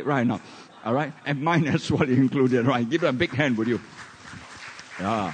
Okay, right now. All right? And mine as well included, right? Give them a big hand, would you? Yeah.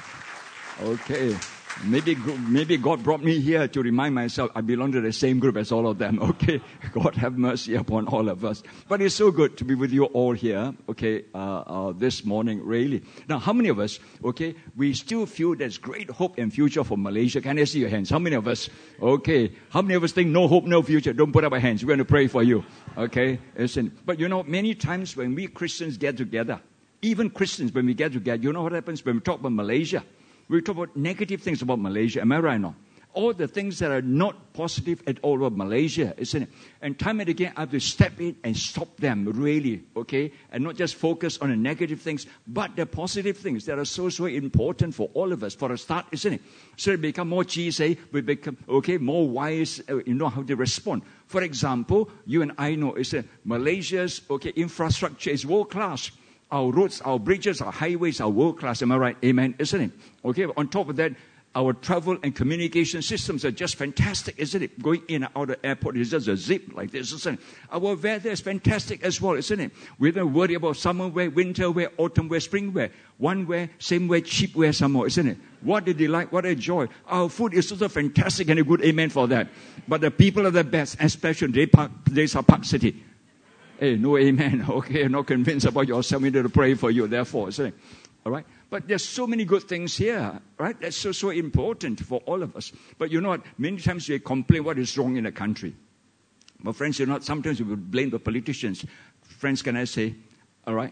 Okay. Maybe God brought me here to remind myself I belong to the same group as all of them. Okay, God have mercy upon all of us. But it's so good to be with you all here. Okay, this morning, really. Now, how many of us? Okay, we still feel there's great hope and future for Malaysia. Can I see your hands? How many of us? Okay, how many of us think no hope, no future? Don't put up your hands. We're going to pray for you. Okay, listen. But you know, many times when we Christians get together, even Christians when we get together, you know what happens when we talk about Malaysia? We talk about negative things about Malaysia. Am I right now? All the things that are not positive at all about Malaysia, isn't it? And time and again, I have to step in and stop them, really, okay? And not just focus on the negative things, but the positive things that are so important for all of us, for a start, isn't it? So we become more cheesy, we become, okay, more wise, you know how to respond. For example, you and I know, isn't it? Malaysia's, okay, infrastructure is world-class. Our roads, our bridges, our highways are world-class. Am I right? Amen, isn't it? Okay, on top of that, our travel and communication systems are just fantastic, isn't it? Going in and out of the airport is just a zip like this, isn't it? Our weather is fantastic as well, isn't it? We don't worry about summer wear, winter wear, autumn wear, spring wear. One wear, same wear, cheap wear some more, isn't it? What a delight, what a joy. Our food is also fantastic and a good amen for that. But the people are the best, especially Desa Park City. Hey, no amen. Okay, not convinced about yourself. We need to pray for you, therefore. So, all right? But there's so many good things here, right? That's so important for all of us. But you know what? Many times we complain what is wrong in the country. But friends, you know what? Sometimes we will blame the politicians. Friends, can I say, all right?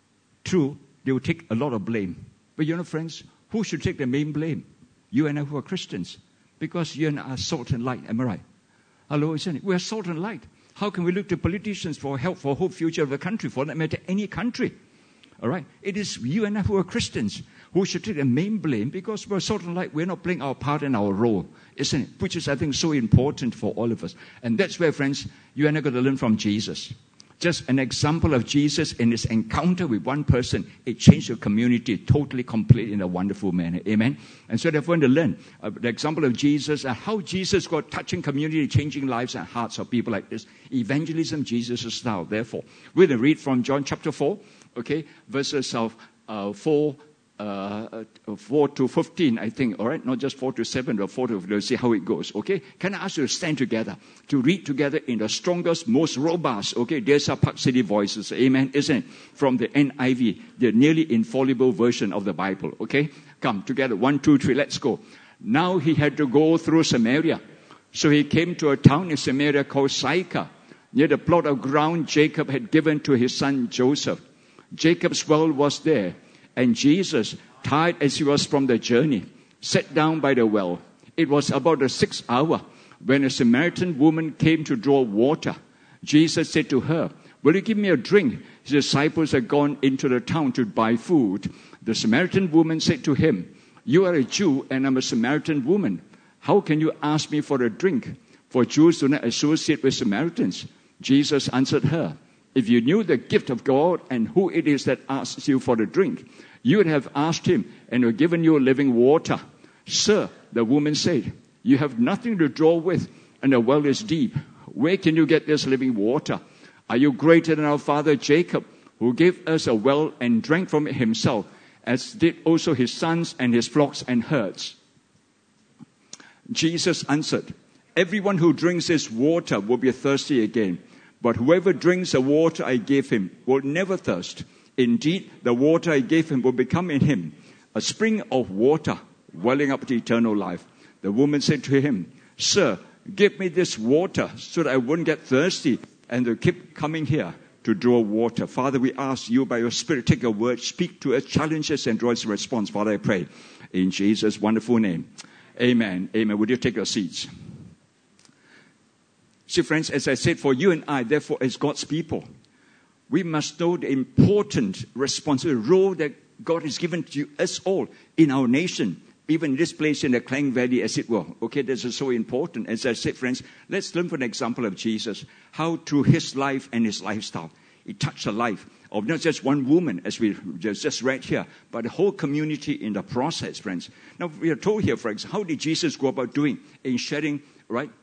True, they will take a lot of blame. But you know, friends, who should take the main blame? You and I who are Christians. Because you and I are salt and light. Am I right? Hello, isn't it? We are salt and light. How can we look to politicians for help, for hope, future of the country, for that matter, any country? All right? It is you and I who are Christians who should take the main blame because we're sort of like we're not playing our part and our role, isn't it? Which is, I think, so important for all of us. And that's where, friends, you and I got to learn from Jesus. Just an example of Jesus in his encounter with one person, it changed the community totally, complete in a wonderful manner. Amen? And so therefore, to learn the example of Jesus and how Jesus got touching community, changing lives and hearts of people like this. Evangelism, Jesus' style. Therefore, we're going to read from John chapter 4, okay, verses of 4 to 15, I think, all right? Not just 4 to 7, but 4 to 15. See how it goes, okay? Can I ask you to stand together, to read together in the strongest, most robust, okay, Desa Park City voices, amen, isn't it? From the NIV, the nearly infallible version of the Bible, okay? Come, together, 1, 2, 3, let's go. Now he had to go through Samaria. So he came to a town in Samaria called Sychar, near the plot of ground Jacob had given to his son Joseph. Jacob's well was there. And Jesus, tired as he was from the journey, sat down by the well. It was about the 6th hour when a Samaritan woman came to draw water. Jesus said to her, "Will you give me a drink?" His disciples had gone into the town to buy food. The Samaritan woman said to him, "You are a Jew and I'm a Samaritan woman. How can you ask me for a drink? For Jews do not associate with Samaritans." Jesus answered her, "If you knew the gift of God and who it is that asks you for the drink, you would have asked him and would have given you living water." "Sir," the woman said, "you have nothing to draw with and the well is deep. Where can you get this living water? Are you greater than our father Jacob, who gave us a well and drank from it himself, as did also his sons and his flocks and herds?" Jesus answered, "Everyone who drinks this water will be thirsty again. But whoever drinks the water I gave him will never thirst. Indeed, the water I gave him will become in him a spring of water welling up to eternal life." The woman said to him, "Sir, give me this water so that I won't get thirsty and to keep coming here to draw water." Father, we ask you by your Spirit, take a word, speak to us, challenge us, and draw us a response. Father, I pray in Jesus' wonderful name. Amen. Amen. Would you take your seats? See, friends, as I said, for you and I, therefore, as God's people, we must know the important responsibility, role that God has given to us all in our nation, even this place in the Klang Valley, as it were. Okay, this is so important. As I said, friends, let's learn from the example of Jesus, how through his life and his lifestyle, he touched the life of not just one woman, as we just read here, but the whole community in the process, friends. Now, we are told here, for example, how did Jesus go about doing in sharing, right,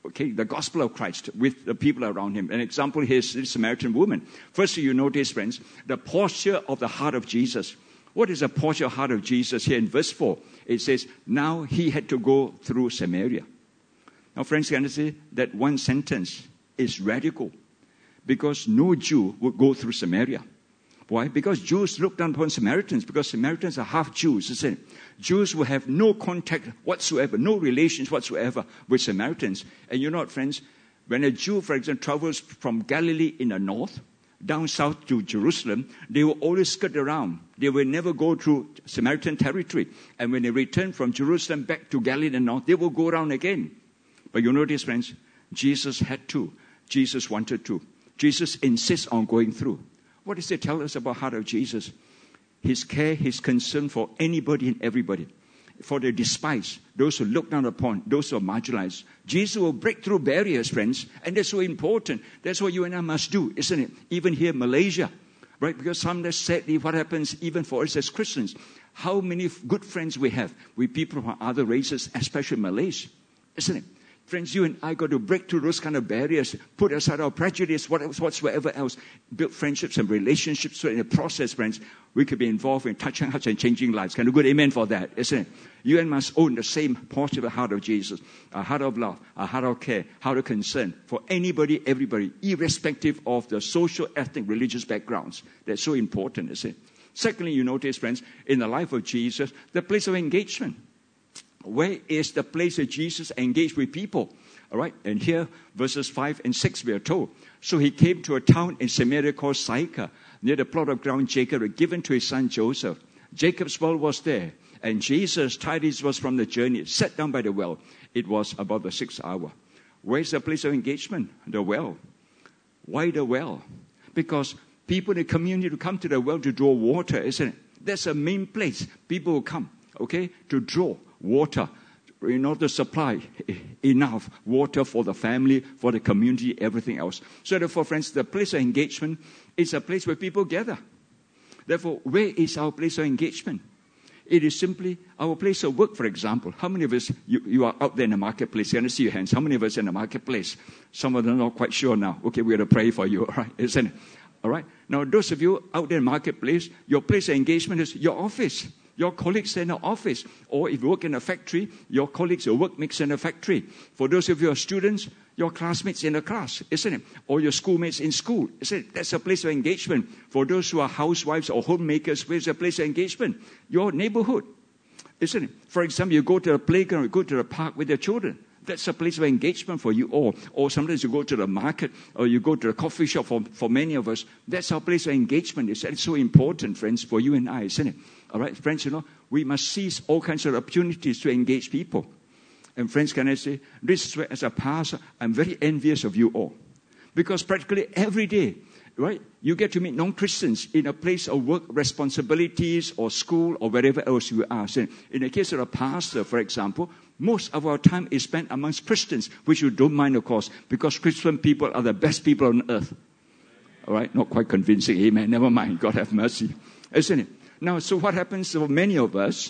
okay, the gospel of Christ with the people around him. An example here is this Samaritan woman. First, you notice, friends, the posture of the heart of Jesus. What is the posture of the heart of Jesus? Here in verse 4, it says, now he had to go through Samaria. Now, friends, can I say that one sentence is radical? Because no Jew would go through Samaria. Why? Because Jews look down upon Samaritans, because Samaritans are half Jews, isn't it? Jews will have no contact whatsoever, no relations whatsoever with Samaritans. And you know what, friends? When a Jew, for example, travels from Galilee in the north, down south to Jerusalem, they will always skirt around. They will never go through Samaritan territory. And when they return from Jerusalem back to Galilee in the north, they will go around again. But you notice, friends, Jesus had to. Jesus wanted to. Jesus insists on going through. What does it tell us about the heart of Jesus? His care, his concern for anybody and everybody. For the despised, those who look down upon, those who are marginalized. Jesus will break through barriers, friends. And that's so important. That's what you and I must do, isn't it? Even here in Malaysia. Right? Because sometimes sadly what happens even for us as Christians. How many good friends we have with people from other races, especially Malays. Isn't it? Friends, you and I got to break through those kind of barriers, put aside our prejudice, whatsoever else, build friendships and relationships. So in the process, friends, we could be involved in touching hearts and changing lives. Can you good amen for that, isn't it? You and must own the same positive heart of Jesus, a heart of love, a heart of care, heart of concern for anybody, everybody, irrespective of the social, ethnic, religious backgrounds. That's so important, isn't it? Secondly, you notice, friends, in the life of Jesus, the place of engagement. Where is the place that Jesus engaged with people? All right, and here, verses 5 and 6, we are told. So he came to a town in Samaria called Sychar, near the plot of ground Jacob had given to his son Joseph. Jacob's well was there, and Jesus, tired was from the journey, sat down by the well. It was about the 6th hour. Where's the place of engagement? The well. Why the well? Because people in the community will come to the well to draw water, isn't it? That's a main place. People will come, okay, to draw water in order to supply enough water for the family, for the community, everything else. So therefore, friends, the place of engagement is a place where people gather. Therefore, where is our place of engagement? It is simply our place of work, for example. How many of us, you are out there in the marketplace? Can I see your hands? How many of us in the marketplace? Some of them are not quite sure now. Okay, we're going to pray for you, all right? Isn't it? All right? Now, those of you out there in the marketplace, your place of engagement is your office. Your colleagues in the office. Or if you work in a factory, your colleagues, your workmates in a factory. For those of you who are students, your classmates in a class, isn't it? Or your schoolmates in school, isn't it? That's a place of engagement. For those who are housewives or homemakers, where's a place of engagement? Your neighborhood, isn't it? For example, you go to the playground, you go to the park with your children. That's a place of engagement for you all. Or sometimes you go to the market or you go to the coffee shop for many of us. That's our place of engagement. It's so important, friends, for you and I, isn't it? All right, friends, you know, we must seize all kinds of opportunities to engage people. And friends, can I say, this is where, as a pastor, I'm very envious of you all. Because practically every day, right, you get to meet non-Christians in a place of work responsibilities or school or wherever else you are. So in the case of a pastor, for example, most of our time is spent amongst Christians, which you don't mind, of course, because Christian people are the best people on earth. All right, not quite convincing, amen, never mind, God have mercy. Isn't it? Now, so what happens for many of us,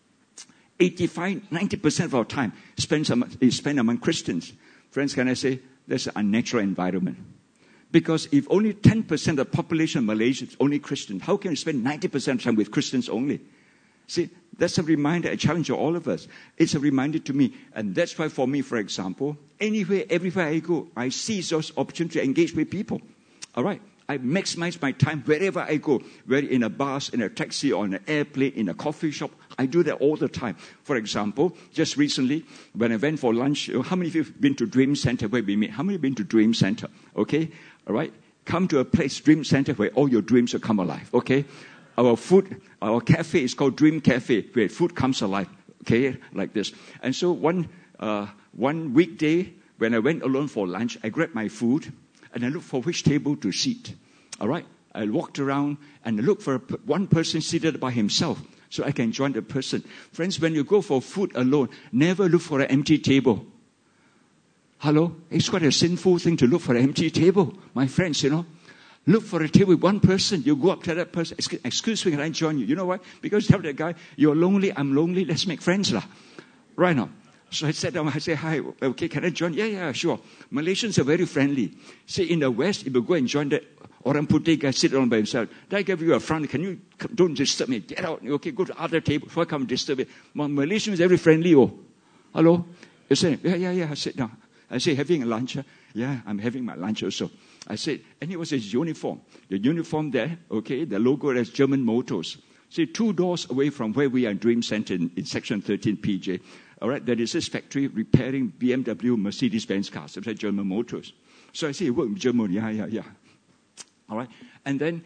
85-90% of our time is spent among Christians. Friends, can I say, that's an unnatural environment. Because if only 10% of the population of Malaysia is only Christian, how can you spend 90% of the time with Christians only? See, that's a reminder, a challenge to all of us. It's a reminder to me. And that's why for me, for example, anywhere, everywhere I go, I seize those opportunities to engage with people. All right? I maximize my time wherever I go, whether in a bus, in a taxi, or in an airplane, in a coffee shop. I do that all the time. For example, just recently, when I went for lunch, how many of you have been to Dream Center where we meet? How many have been to Dream Center? Okay? All right? Come to a place, Dream Center, where all your dreams will come alive. Okay? Our cafe is called Dream Cafe, where food comes alive. Okay? Like this. And so one weekday, when I went alone for lunch, I grabbed my food, and I looked for which table to sit. All right? I walked around and I looked for one person seated by himself so I can join the person. Friends, when you go for food alone, never look for an empty table. Hello? It's quite a sinful thing to look for an empty table, my friends, you know. Look for a table with one person. You go up to that person. Excuse me, can I join you? You know why? Because tell that guy, you're lonely, I'm lonely, let's make friends. Right now. So I sat down, I said, hi, okay, can I join? Yeah, sure. Malaysians are very friendly. See, in the West, if you go and join the orang putih guy, sit down by himself. They give you a front. Don't disturb me. Get out. Okay, go to other table. Why come disturb me? Malaysians are very friendly. Oh, hello? You say, yeah, sit down. I say, having a lunch? Yeah, I'm having my lunch also. I said, and it was his uniform. The uniform there, okay, the logo has German Motors. See, 2 doors away from where we are in Dream Center in Section 13 PJ. All right, there is this factory repairing BMW, Mercedes-Benz cars. It's like German Motors. So I say, you work in Germany? Yeah. All right, and then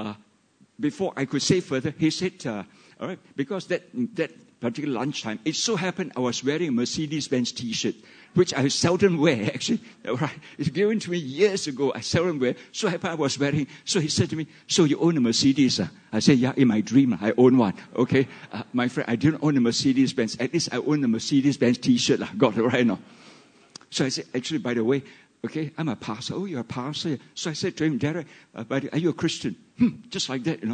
before I could say further, he said, all right, because that particular lunchtime, it so happened I was wearing a Mercedes-Benz T-shirt, which I seldom wear, actually. All right, it's given to me years ago. I seldom wear. So happened I was wearing. So he said to me, so you own a Mercedes? I said, yeah, in my dream, I own one. Okay, my friend, I didn't own a Mercedes-Benz. At least I own a Mercedes-Benz T-shirt. Got it right now. So I said, actually, by the way, okay, I'm a pastor. Oh, you're a pastor. So I said to him, Derek, buddy, are you a Christian? Just like that,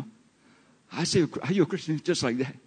I said, are you a Christian? Just like that.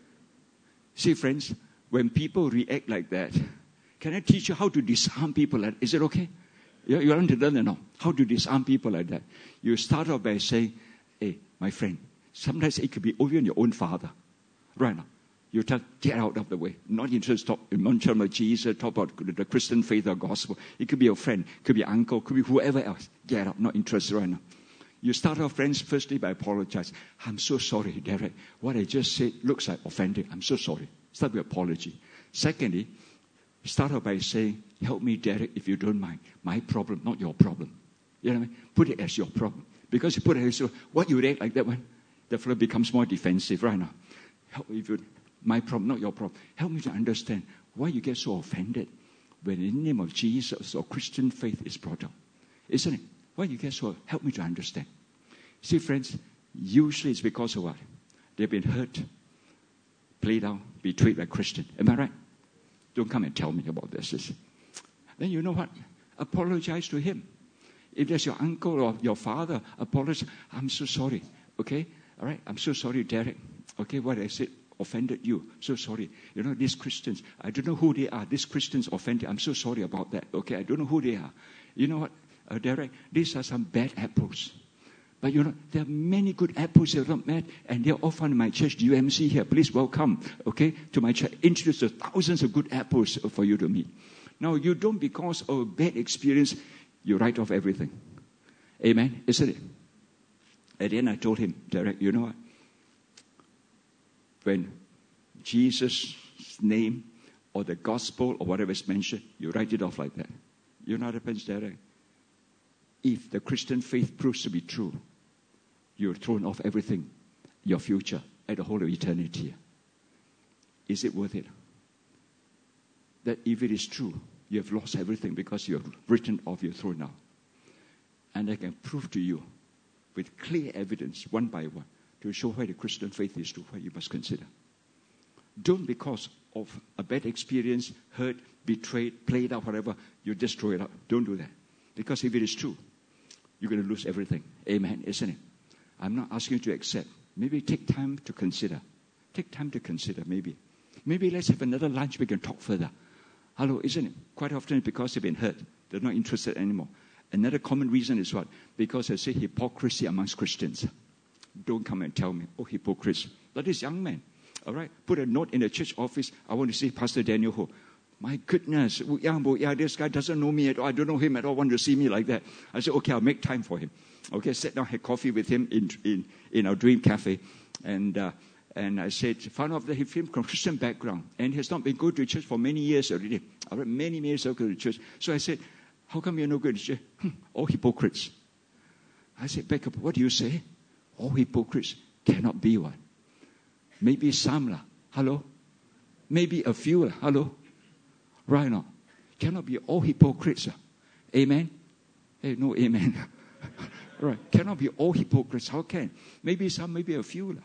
See, friends, when people react like that, can I teach you how to disarm people like that? Is it okay? You want to learn how to disarm people like that. You start off by saying, hey, my friend, sometimes it could be even your own father. Right now. You tell, get out of the way. Not interested in talk about Jesus, talk about the Christian faith or gospel. It could be your friend, could be your uncle, could be whoever else. Get out, not interested right now. You start off, friends, firstly by apologize. I'm so sorry, Derek. What I just said looks like offending. I'm so sorry. Start with apology. Secondly, start off by saying, help me, Derek, if you don't mind. My problem, not your problem. You know what I mean? Put it as your problem. Because you put it as your, what you react like that one, the fellow becomes more defensive right now. Help me if you, my problem, not your problem. Help me to understand why you get so offended when in the name of Jesus or Christian faith is brought up. Isn't it? Why you get so, help me to understand. See, friends, usually it's because of what? They've been hurt, played out, betrayed by Christian. Am I right? Don't come and tell me about this. Then you know what? Apologize to him. If there's your uncle or your father, apologize. I'm so sorry. Okay? All right? I'm so sorry, Derek. Okay, what I said offended you. So sorry. You know, these Christians, I don't know who they are. These Christians offended. I'm so sorry about that. Okay, I don't know who they are. You know what, Derek? These are some bad apples. But you know, there are many good apples that are not bad, and they're all found in my church, UMC here. Please welcome, okay, to my church. Introduce the thousands of good apples for you to meet. Now, you don't, because of a bad experience, you write off everything. Amen? Isn't it? At the end, I told him, Derek, you know what? When Jesus' name or the gospel or whatever is mentioned, you write it off like that. You know what happens, Derek? If the Christian faith proves to be true, you're thrown off everything, your future, and the whole of eternity. Is it worth it? That if it is true, you have lost everything because you have written off, you're thrown out. And I can prove to you with clear evidence, one by one, to show why the Christian faith is true, what you must consider. Don't, because of a bad experience, hurt, betrayed, played out, whatever, you just throw it out. Don't do that. Because if it is true, you're going to lose everything. Amen, isn't it? I'm not asking you to accept. Maybe take time to consider. Take time to consider, maybe. Maybe let's have another lunch, we can talk further. Hello, isn't it? Quite often because they've been hurt. They're not interested anymore. Another common reason is what? Because I say hypocrisy amongst Christians. Don't come and tell me, oh, hypocrites. Like this young man, all right? Put a note in the church office. I want to see Pastor Daniel Ho. My goodness, this guy doesn't know me at all. I don't know him at all. Want to see me like that? I said, okay, I'll make time for him. Okay, sat down, had coffee with him in our Dream Cafe. And I said, found out that he came from Christian background. And he has not been going to church for many years already. All right, many years ago to church. So I said, how come you're not going to church? All hypocrites. I said, back up, what do you say? All hypocrites cannot be one. Maybe some lah. Hello? Maybe a few lah. Hello? Right now. Cannot be all hypocrites. Amen? Hey, no amen. Right. Cannot be all hypocrites. How can? Maybe some, maybe a few.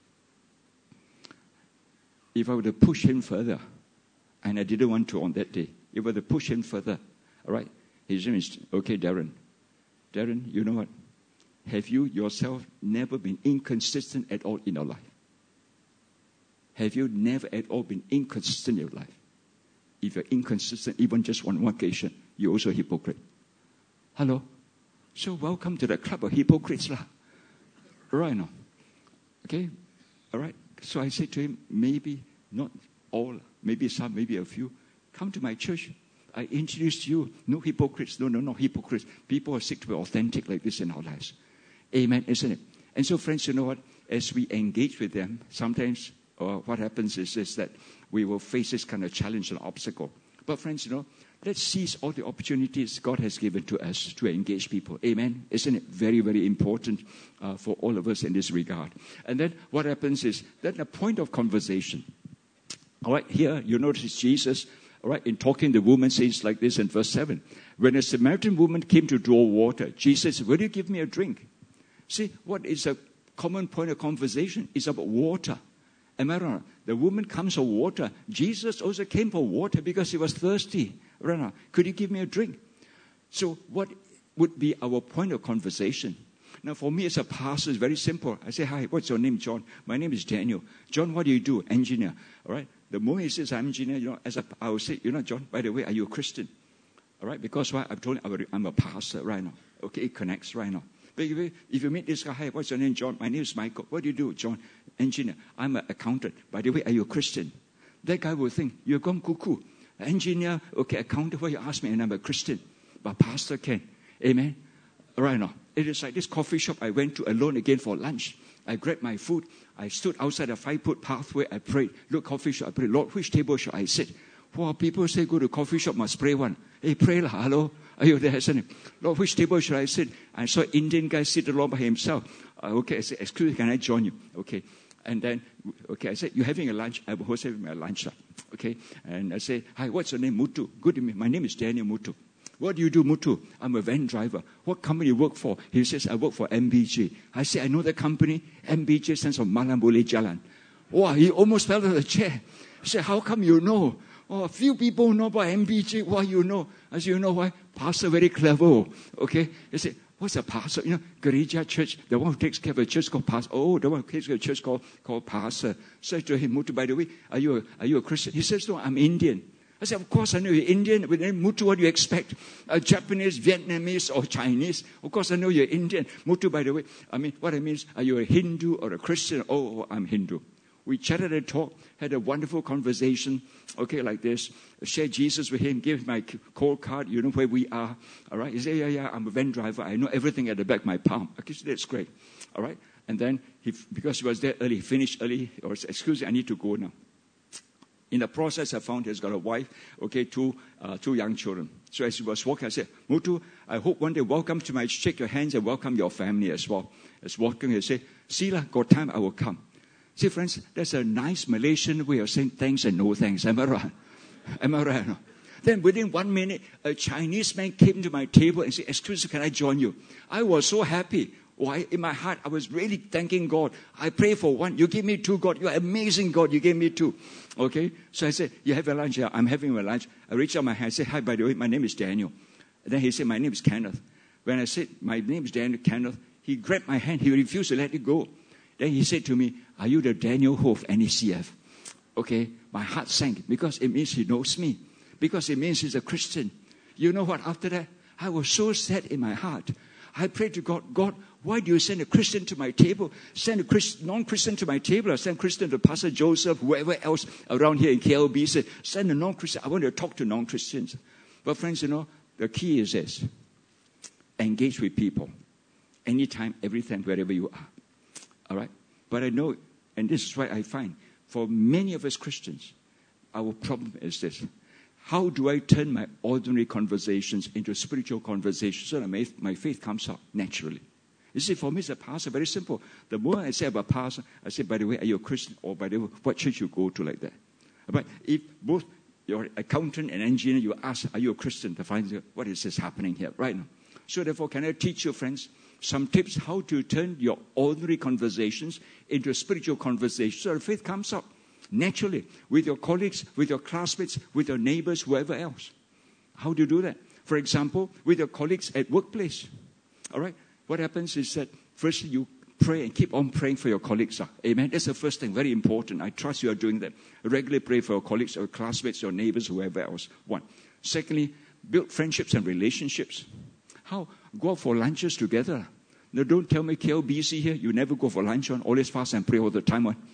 If I were to push him further, and I didn't want to on that day, if I were to push him further, all right, his name is, okay, Darren. Darren, you know what? Have you yourself never been inconsistent at all in your life? Have you never at all been inconsistent in your life? if you're inconsistent, even just on one occasion, you're also a hypocrite. Hello? So welcome to the club of hypocrites lah. Right now. Okay? All right? So I said to him, maybe not all, maybe some, maybe a few. Come to my church. I introduced you. No hypocrites. No hypocrites. People are sick to be authentic like this in our lives. Amen, isn't it? And so, friends, you know what? As we engage with them, sometimes what happens is that we will face this kind of challenge and obstacle. But, friends, you know, let's seize all the opportunities God has given to us to engage people. Amen? Isn't it very, very important for all of us in this regard? And then what happens is that the point of conversation. All right, here you notice Jesus, all right, in talking, the woman says like this in verse 7. When a Samaritan woman came to draw water, Jesus said, will you give me a drink? See, what is a common point of conversation? It's about water. Am I wrong? The woman comes for water. Jesus also came for water because he was thirsty. Right? Could you give me a drink? So what would be our point of conversation? Now, for me as a pastor, it's very simple. I say, hi, what's your name, John? My name is Daniel. John, what do you do? Engineer. All right? The moment he says, I'm engineer, you know, I will say, you know, John, by the way, are you a Christian? All right? Because why? I've told him I'm a pastor right now. Okay, it connects right now. But if you meet this guy, hi, what's your name, John? My name is Michael. What do you do, John? Engineer. I'm an accountant. By the way, are you a Christian? That guy will think, you're gone cuckoo. Engineer, okay, accountant, why you ask me, and I'm a Christian. But pastor can. Amen? Right now. It is like this coffee shop I went to alone again for lunch. I grabbed my food. I stood outside a 5-foot pathway. I prayed. Look, coffee shop. I prayed, Lord, which table should I sit? Well, people say go to coffee shop, must pray one. Hey, pray lah, hello? Are you there? Lord, which table should I sit? I saw an Indian guy sit along by himself. Okay, I said, excuse me, can I join you? Okay. And then, okay, I said, you're having a lunch? I was having my lunch. Okay. And I said, hi, what's your name? Mutu. Good evening. My name is Daniel Mutu. What do you do, Mutu? I'm a van driver. What company you work for? He says, I work for MBJ. I say, I know the company. MBJ stands for Malam Boleh Jalan. Wow, he almost fell out of the chair. I said, how come you know? Oh, a few people know about MBJ. Why you know? I said, you know why? Pastor very clever. Okay. He said, what's a pastor? You know, Gereja Church, the one who takes care of a church called pastor. Oh, the one who takes care of a church called pastor. So I told him, Mutu, by the way, are you a Christian? He says, no, I'm Indian. I said, of course I know you're Indian. With Mutu, what do you expect? Japanese, Vietnamese, or Chinese? Of course I know you're Indian. Mutu, by the way, I mean, what I mean is, are you a Hindu or a Christian? Oh, I'm Hindu. We chatted and talked, had a wonderful conversation, okay, like this. Shared Jesus with him, gave him my call card, you know where we are, all right? He said, yeah, I'm a van driver. I know everything at the back of my palm. Okay, so that's great, all right? And then, because he was there early, he finished early, or said, excuse me, I need to go now. In the process, I found he's got a wife, okay, two young children. So as he was walking, I said, Mutu, I hope one day welcome to my, shake your hands and welcome your family as well. As walking, he said, see lah, got time, I will come. See, friends, that's a nice Malaysian way of saying thanks and no thanks. Am I right? Am I right? Then within 1 minute, a Chinese man came to my table and said, excuse me, can I join you? I was so happy. Why? In my heart, I was really thanking God. I pray for one. You give me two, God. You're amazing, God. You gave me two. Okay? So I said, you have a lunch? Yeah, I'm having a lunch. I reached out my hand. I said, hi, by the way, my name is Daniel. And then he said, my name is Kenneth. When I said, my name is Daniel Kenneth, he grabbed my hand. He refused to let it go. Then he said to me, are you the Daniel Ho of NECF? Okay, my heart sank because it means he knows me. Because it means he's a Christian. You know what? After that, I was so sad in my heart. I prayed to God, God, why do you send a Christian to my table? Send a non-Christian to my table, or send Christian to Pastor Joseph, whoever else around here in KLB. Said, send a non-Christian. I want to talk to non-Christians. But friends, you know, the key is this. Engage with people. Anytime, everything, wherever you are. All right? But I know, and this is what I find, for many of us Christians, our problem is this. How do I turn my ordinary conversations into spiritual conversations so that my faith comes out naturally? You see, for me as a pastor, very simple. The more I say about pastor, I say, by the way, are you a Christian? Or by the way, what church you go to like that? But if both your accountant and engineer, you ask, are you a Christian? To find out what is this happening here right now. So therefore, can I teach you, friends, some tips how to turn your ordinary conversations into a spiritual conversation so that faith comes out naturally with your colleagues, with your classmates, with your neighbors, whoever else. How do you do that? For example, with your colleagues at workplace. All right? What happens is that firstly you pray and keep on praying for your colleagues. Amen. That's the first thing, very important. I trust you are doing that. Regularly pray for your colleagues, your classmates, your neighbors, whoever else. One. Secondly, build friendships and relationships. How? Go out for lunches together. Now, don't tell me KLBC here, you never go for lunch on, always fast and pray all the time on.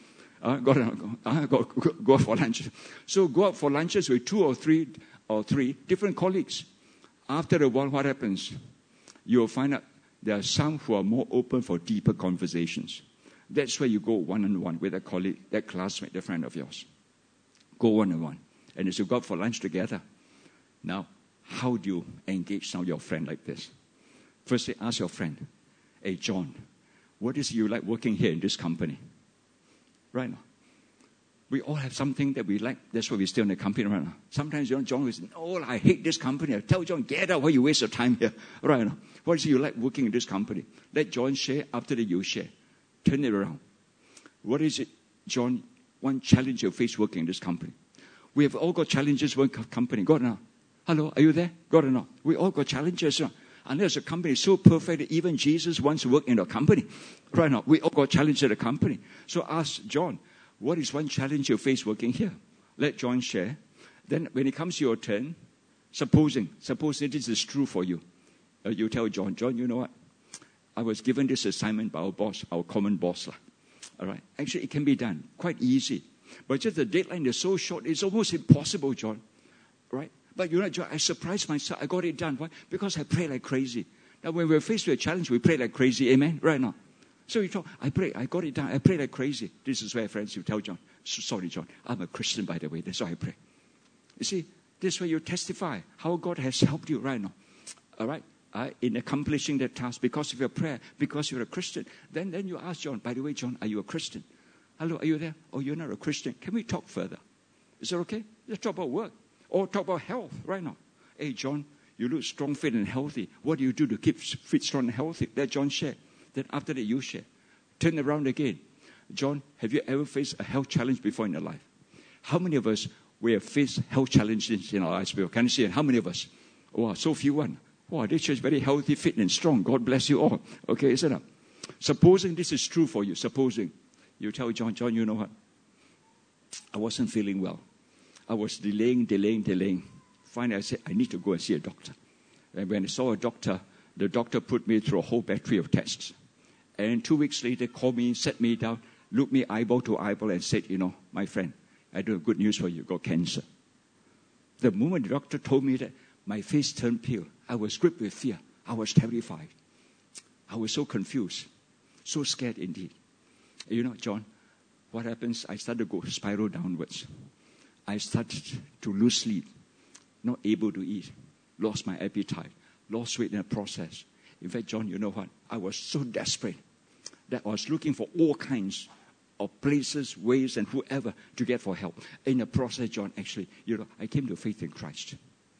Go out for lunch. So go out for lunches with two or three different colleagues. After a while, what happens? You'll find out there are some who are more open for deeper conversations. That's where you go one-on-one with a colleague, that classmate, the friend of yours. Go one-on-one. And as you go out for lunch together, now, how do you engage some of your friend like this? Firstly, ask your friend, hey, John, what is it you like working here in this company? Right now. We all have something that we like. That's why we stay in the company right now. Sometimes John will say, oh, I hate this company. I tell John, get out, why you waste your time here. Right now. What is it you like working in this company? Let John share. After that, you share. Turn it around. What is it, John, one challenge you face working in this company? We have all got challenges working in a company. God, now. Hello, are you there? God or not? We all got challenges. Unless a company is so perfect that even Jesus wants to work in a company. Right now, we all got challenges at a company. So ask John, what is one challenge you face working here? Let John share. Then when it comes to your turn, supposing this is true for you, you tell John, you know what? I was given this assignment by our boss, our common boss. All right. Actually, it can be done. Quite easy. But just the deadline is so short, it's almost impossible, John. Right? But you know, John, I surprised myself. I got it done. Why? Because I pray like crazy. Now, when we're faced with a challenge, we pray like crazy. Amen? Right now. So you talk, I pray, I got it done. I pray like crazy. This is where, friends, you tell John, sorry, John, I'm a Christian, by the way. That's why I pray. You see, this is where you testify how God has helped you right now. All right? In accomplishing that task because of your prayer, because you're a Christian. Then you ask John, by the way, John, are you a Christian? Hello, are you there? Oh, you're not a Christian. Can we talk further? Is that okay? Let's talk about work. Or talk about health right now. Hey, John, you look strong, fit, and healthy. What do you do to keep fit, strong, and healthy? Let John share. Then after that, you share. Turn around again. John, have you ever faced a health challenge before in your life? How many of us, we have faced health challenges in our lives before? Can you see it? How many of us? Oh, so few one. Wow, this church is very healthy, fit, and strong. God bless you all. Okay, isn't it? Supposing this is true for you, supposing you tell John, you know what? I wasn't feeling well. I was delaying. Finally, I said, I need to go and see a doctor. And when I saw a doctor, the doctor put me through a whole battery of tests. And 2 weeks later, called me, sat me down, looked me eyeball to eyeball and said, you know, my friend, I do have good news for you. You got cancer. The moment the doctor told me that, my face turned pale. I was gripped with fear. I was terrified. I was so confused, so scared indeed. You know, John, what happens? I started to go spiral downwards. I started to lose sleep, not able to eat, lost my appetite, lost weight in the process. In fact, John, you know what? I was so desperate that I was looking for all kinds of places, ways, and whoever to get for help. In the process, John, actually, you know, I came to faith in Christ.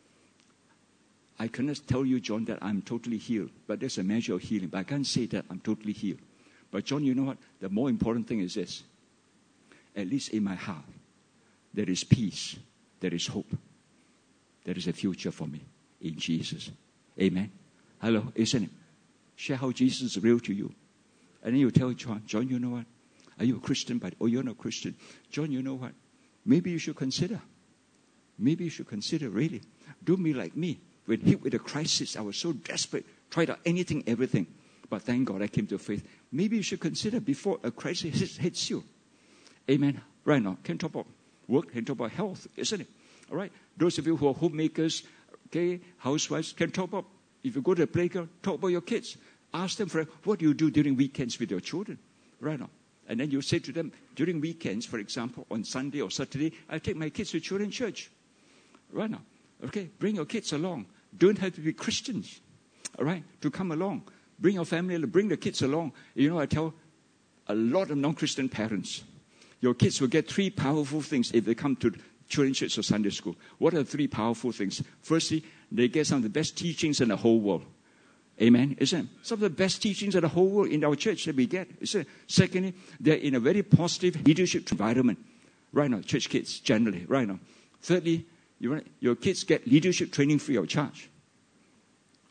I cannot tell you, John, that I'm totally healed, but there's a measure of healing. But I can't say that I'm totally healed. But John, you know what? The more important thing is this. At least in my heart, there is peace. There is hope. There is a future for me in Jesus. Amen. Hello, isn't it? Share how Jesus is real to you. And then you tell John, you know what? Are you a Christian? Oh, you're not a Christian. John, you know what? Maybe you should consider. Maybe you should consider, really. Don't be like me. When hit with a crisis, I was so desperate. Tried out anything, everything. But thank God I came to faith. Maybe you should consider before a crisis hits you. Amen. Right now, can talk about work, can talk about health, isn't it? All right. Those of you who are homemakers, okay, housewives, can talk about, if you go to the playground, talk about your kids. Ask them for what do you do during weekends with your children. Right now. And then you say to them, during weekends, for example, on Sunday or Saturday, I take my kids to children's church. Right now. Okay, bring your kids along. Don't have to be Christians. All right, to come along. Bring your family, bring the kids along. You know, I tell a lot of non-Christian parents, your kids will get 3 powerful things if they come to children's church or Sunday school. What are the 3 powerful things? Firstly, they get some of the best teachings in the whole world. Amen. Isn't it? Some of the best teachings in the whole world in our church that we get. Isn't it? Secondly, they're in a very positive leadership environment. Right now, church kids generally. Right now. Thirdly, your kids get leadership training free of charge. Right.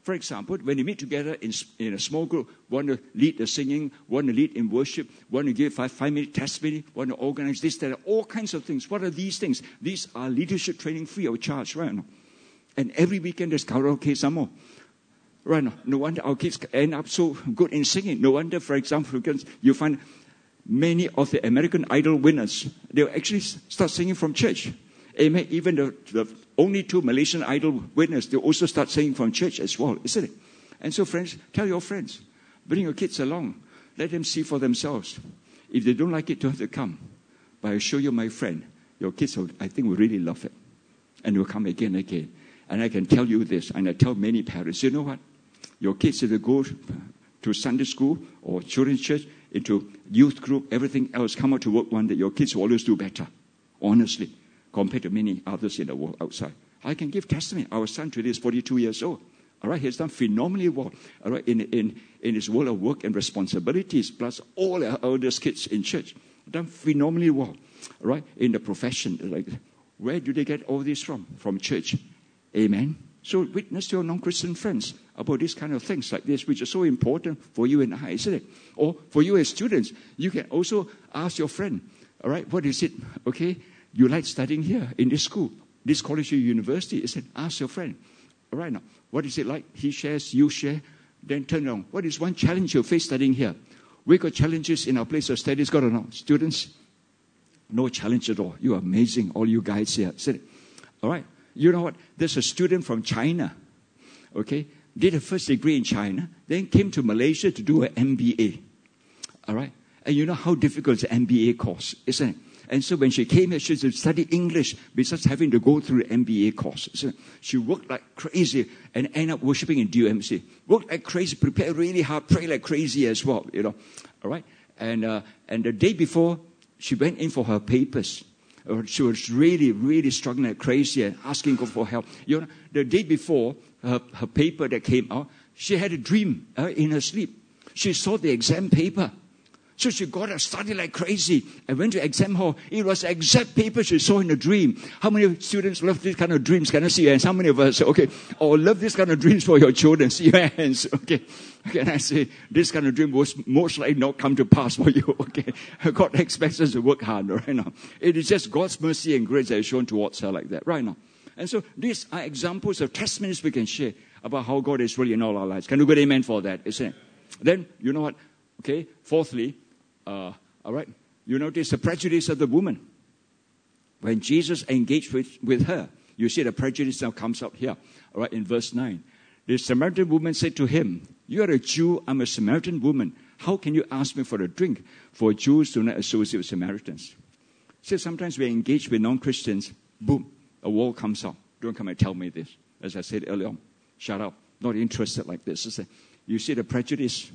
For example, when you meet together in a small group, want to lead the singing, want to lead in worship, want to give 5-minute testimony, want to organize this, that, all kinds of things. What are these things? These are leadership training free of charge, right now. And every weekend there's karaoke some more. Right now, no wonder our kids end up so good in singing. No wonder, for example, because you find many of the American Idol winners, they'll actually start singing from church. Amen. Even the only 2 Malaysian Idol winners, they also start singing from church as well, isn't it? And so, friends, tell your friends, bring your kids along. Let them see for themselves. If they don't like it, don't have to come. But I assure you, my friend, your kids, I think, will really love it. And will come again and again. And I can tell you this, and I tell many parents, you know what? Your kids, if they go to Sunday school or children's church, into youth group, everything else, come out to work one day, your kids will always do better, honestly, compared to many others in the world outside. I can give testimony. Our son today is 42 years old. All right, he's done phenomenally well. All right, in his world of work and responsibilities, plus all our eldest kids in church, done phenomenally well. All right, in the profession. Like, where do they get all this from? From church. Amen. So witness to your non-Christian friends about these kind of things like this, which are so important for you and I, isn't it? Or for you as students, you can also ask your friend, all right, what is it, okay, you like studying here in this school, this college or university, isn't it? Ask your friend, all right, now, what is it like? He shares, you share, then turn around. What is one challenge you face studying here? We got challenges in our place of studies, got or not? Students, no challenge at all. You are amazing, all you guys here, isn't it? All right. You know what? There's a student from China, okay, did a first degree in China, then came to Malaysia to do an MBA, all right? And you know how difficult the MBA course, isn't it? And so when she came here, she had to study English besides having to go through the MBA course. So she worked like crazy and ended up worshiping in DMC. Worked like crazy, prepared really hard, prayed like crazy as well, you know, all right? And the day before, she went in for her papers. She was really, really struggling like crazy and asking God for help. You know, the day before her paper that came out, she had a dream in her sleep. She saw the exam paper. So she got up, studied like crazy, and went to exam hall. It was the exact paper she saw in a dream. How many students love this kind of dreams? Can I see your hands? How many of us, okay, or love this kind of dreams for your children? See your hands, okay. Can I say, this kind of dream will most likely not come to pass for you, okay. God expects us to work hard right now. It is just God's mercy and grace that is shown towards her like that right now. And so these are examples of testimonies we can share about how God is really in all our lives. Can you go amen for that? Isn't it? Then, you know what? Okay, fourthly, all right, you notice the prejudice of the woman. When Jesus engaged with her, you see the prejudice now comes up here, all right, in verse 9. The Samaritan woman said to him, you are a Jew, I'm a Samaritan woman. How can you ask me for a drink? For Jews do not associate with Samaritans. So sometimes we engage with non-Christians, boom, a wall comes up. Don't come and tell me this. As I said earlier on, shut up, not interested like this. You see the prejudice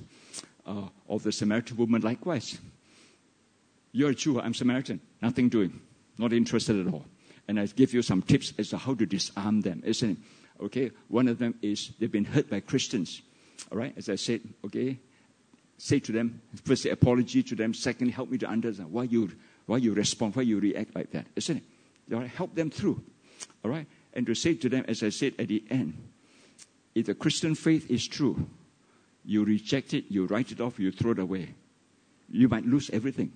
of the Samaritan woman likewise. You're a Jew, I'm Samaritan. Nothing doing. Not interested at all. And I give you some tips as to how to disarm them, isn't it? Okay, one of them is they've been hurt by Christians. All right, as I said, okay, say to them, first say apology to them. Secondly, help me to understand why you respond, why you react like that, isn't it? All right, help them through. All right, and to say to them, as I said at the end, if the Christian faith is true, you reject it, you write it off, you throw it away. You might lose everything.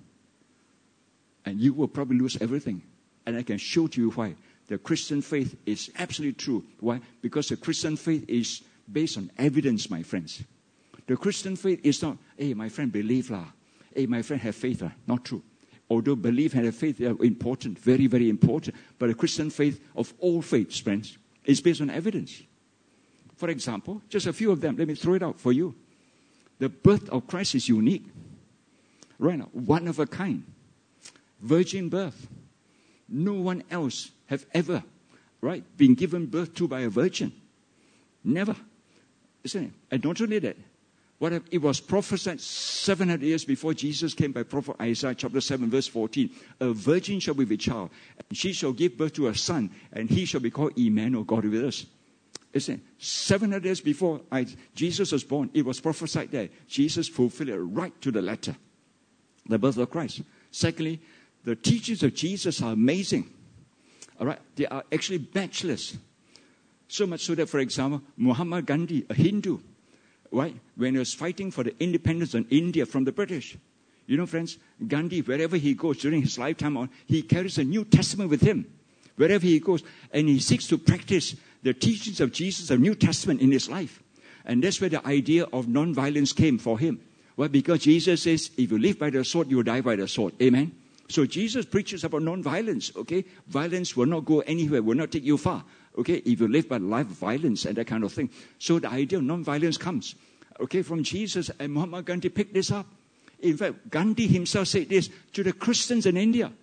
And you will probably lose everything. And I can show to you why. The Christian faith is absolutely true. Why? Because the Christian faith is based on evidence, my friends. The Christian faith is not, hey, my friend, believe lah. Hey, my friend, have faith lah. Not true. Although belief and have faith are important, very, very important. But the Christian faith of all faiths, friends, is based on evidence. For example, just a few of them. Let me throw it out for you. The birth of Christ is unique. Right now, one of a kind. Virgin birth. No one else have ever, right, been given birth to by a virgin. Never. Isn't it? And not only that, it was prophesied 700 years before Jesus came by prophet Isaiah chapter 7 verse 14. A virgin shall be with child, and she shall give birth to a son, and he shall be called Emmanuel, God with us. Isn't it? 700 years before Jesus was born, it was prophesied there. Jesus fulfilled it right to the letter. The birth of Christ. Secondly, the teachings of Jesus are amazing. All right, they are actually matchless. So much so that, for example, Mahatma Gandhi, a Hindu, right, when he was fighting for the independence of India from the British, you know, friends, Gandhi, wherever he goes during his lifetime, he carries a New Testament with him, wherever he goes, and he seeks to practice the teachings of Jesus, the New Testament in his life. And that's where the idea of non-violence came for him. Well, because Jesus says, if you live by the sword, you will die by the sword. Amen? So Jesus preaches about non-violence, okay? Violence will not go anywhere, will not take you far, okay? If you live by the life of violence and that kind of thing. So the idea of non-violence comes, okay, from Jesus, and Mahatma Gandhi picked this up. In fact, Gandhi himself said this to the Christians in India.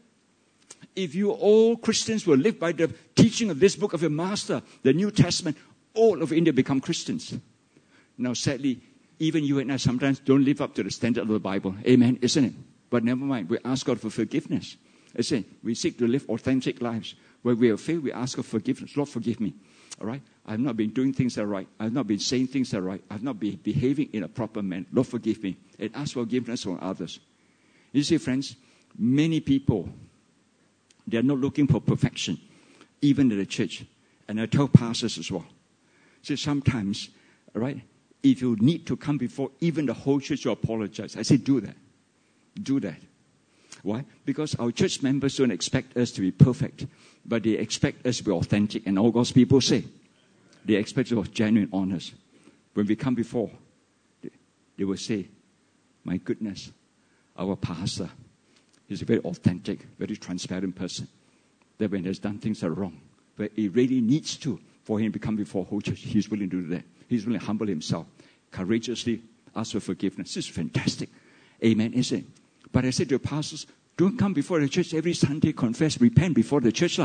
If you all Christians will live by the teaching of this book of your master, the New Testament, all of India become Christians. Now, sadly, even you and I sometimes don't live up to the standard of the Bible. Amen, isn't it? But never mind, we ask God for forgiveness. I say, we seek to live authentic lives. Where we have failed, we ask for forgiveness. Lord, forgive me. All right? I've not been doing things that are right. I've not been saying things that are right. I've not been behaving in a proper manner. Lord, forgive me. And ask forgiveness from others. You see, friends, many people, they are not looking for perfection, even in the church. And I tell pastors as well. So sometimes, all right, if you need to come before even the whole church to apologize, I say do that. Do that. Why? Because our church members don't expect us to be perfect, but they expect us to be authentic. And all God's people say, they expect us to be genuine, honest. When we come before, they will say, my goodness, our pastor is a very authentic, very transparent person. That when he's done things that are wrong, but he really needs to, for him to come before whole church, he's willing to do that. He's willing to humble himself, courageously ask for forgiveness. This is fantastic. Amen, isn't it? But I said to the pastors, don't come before the church every Sunday, confess, repent before the church.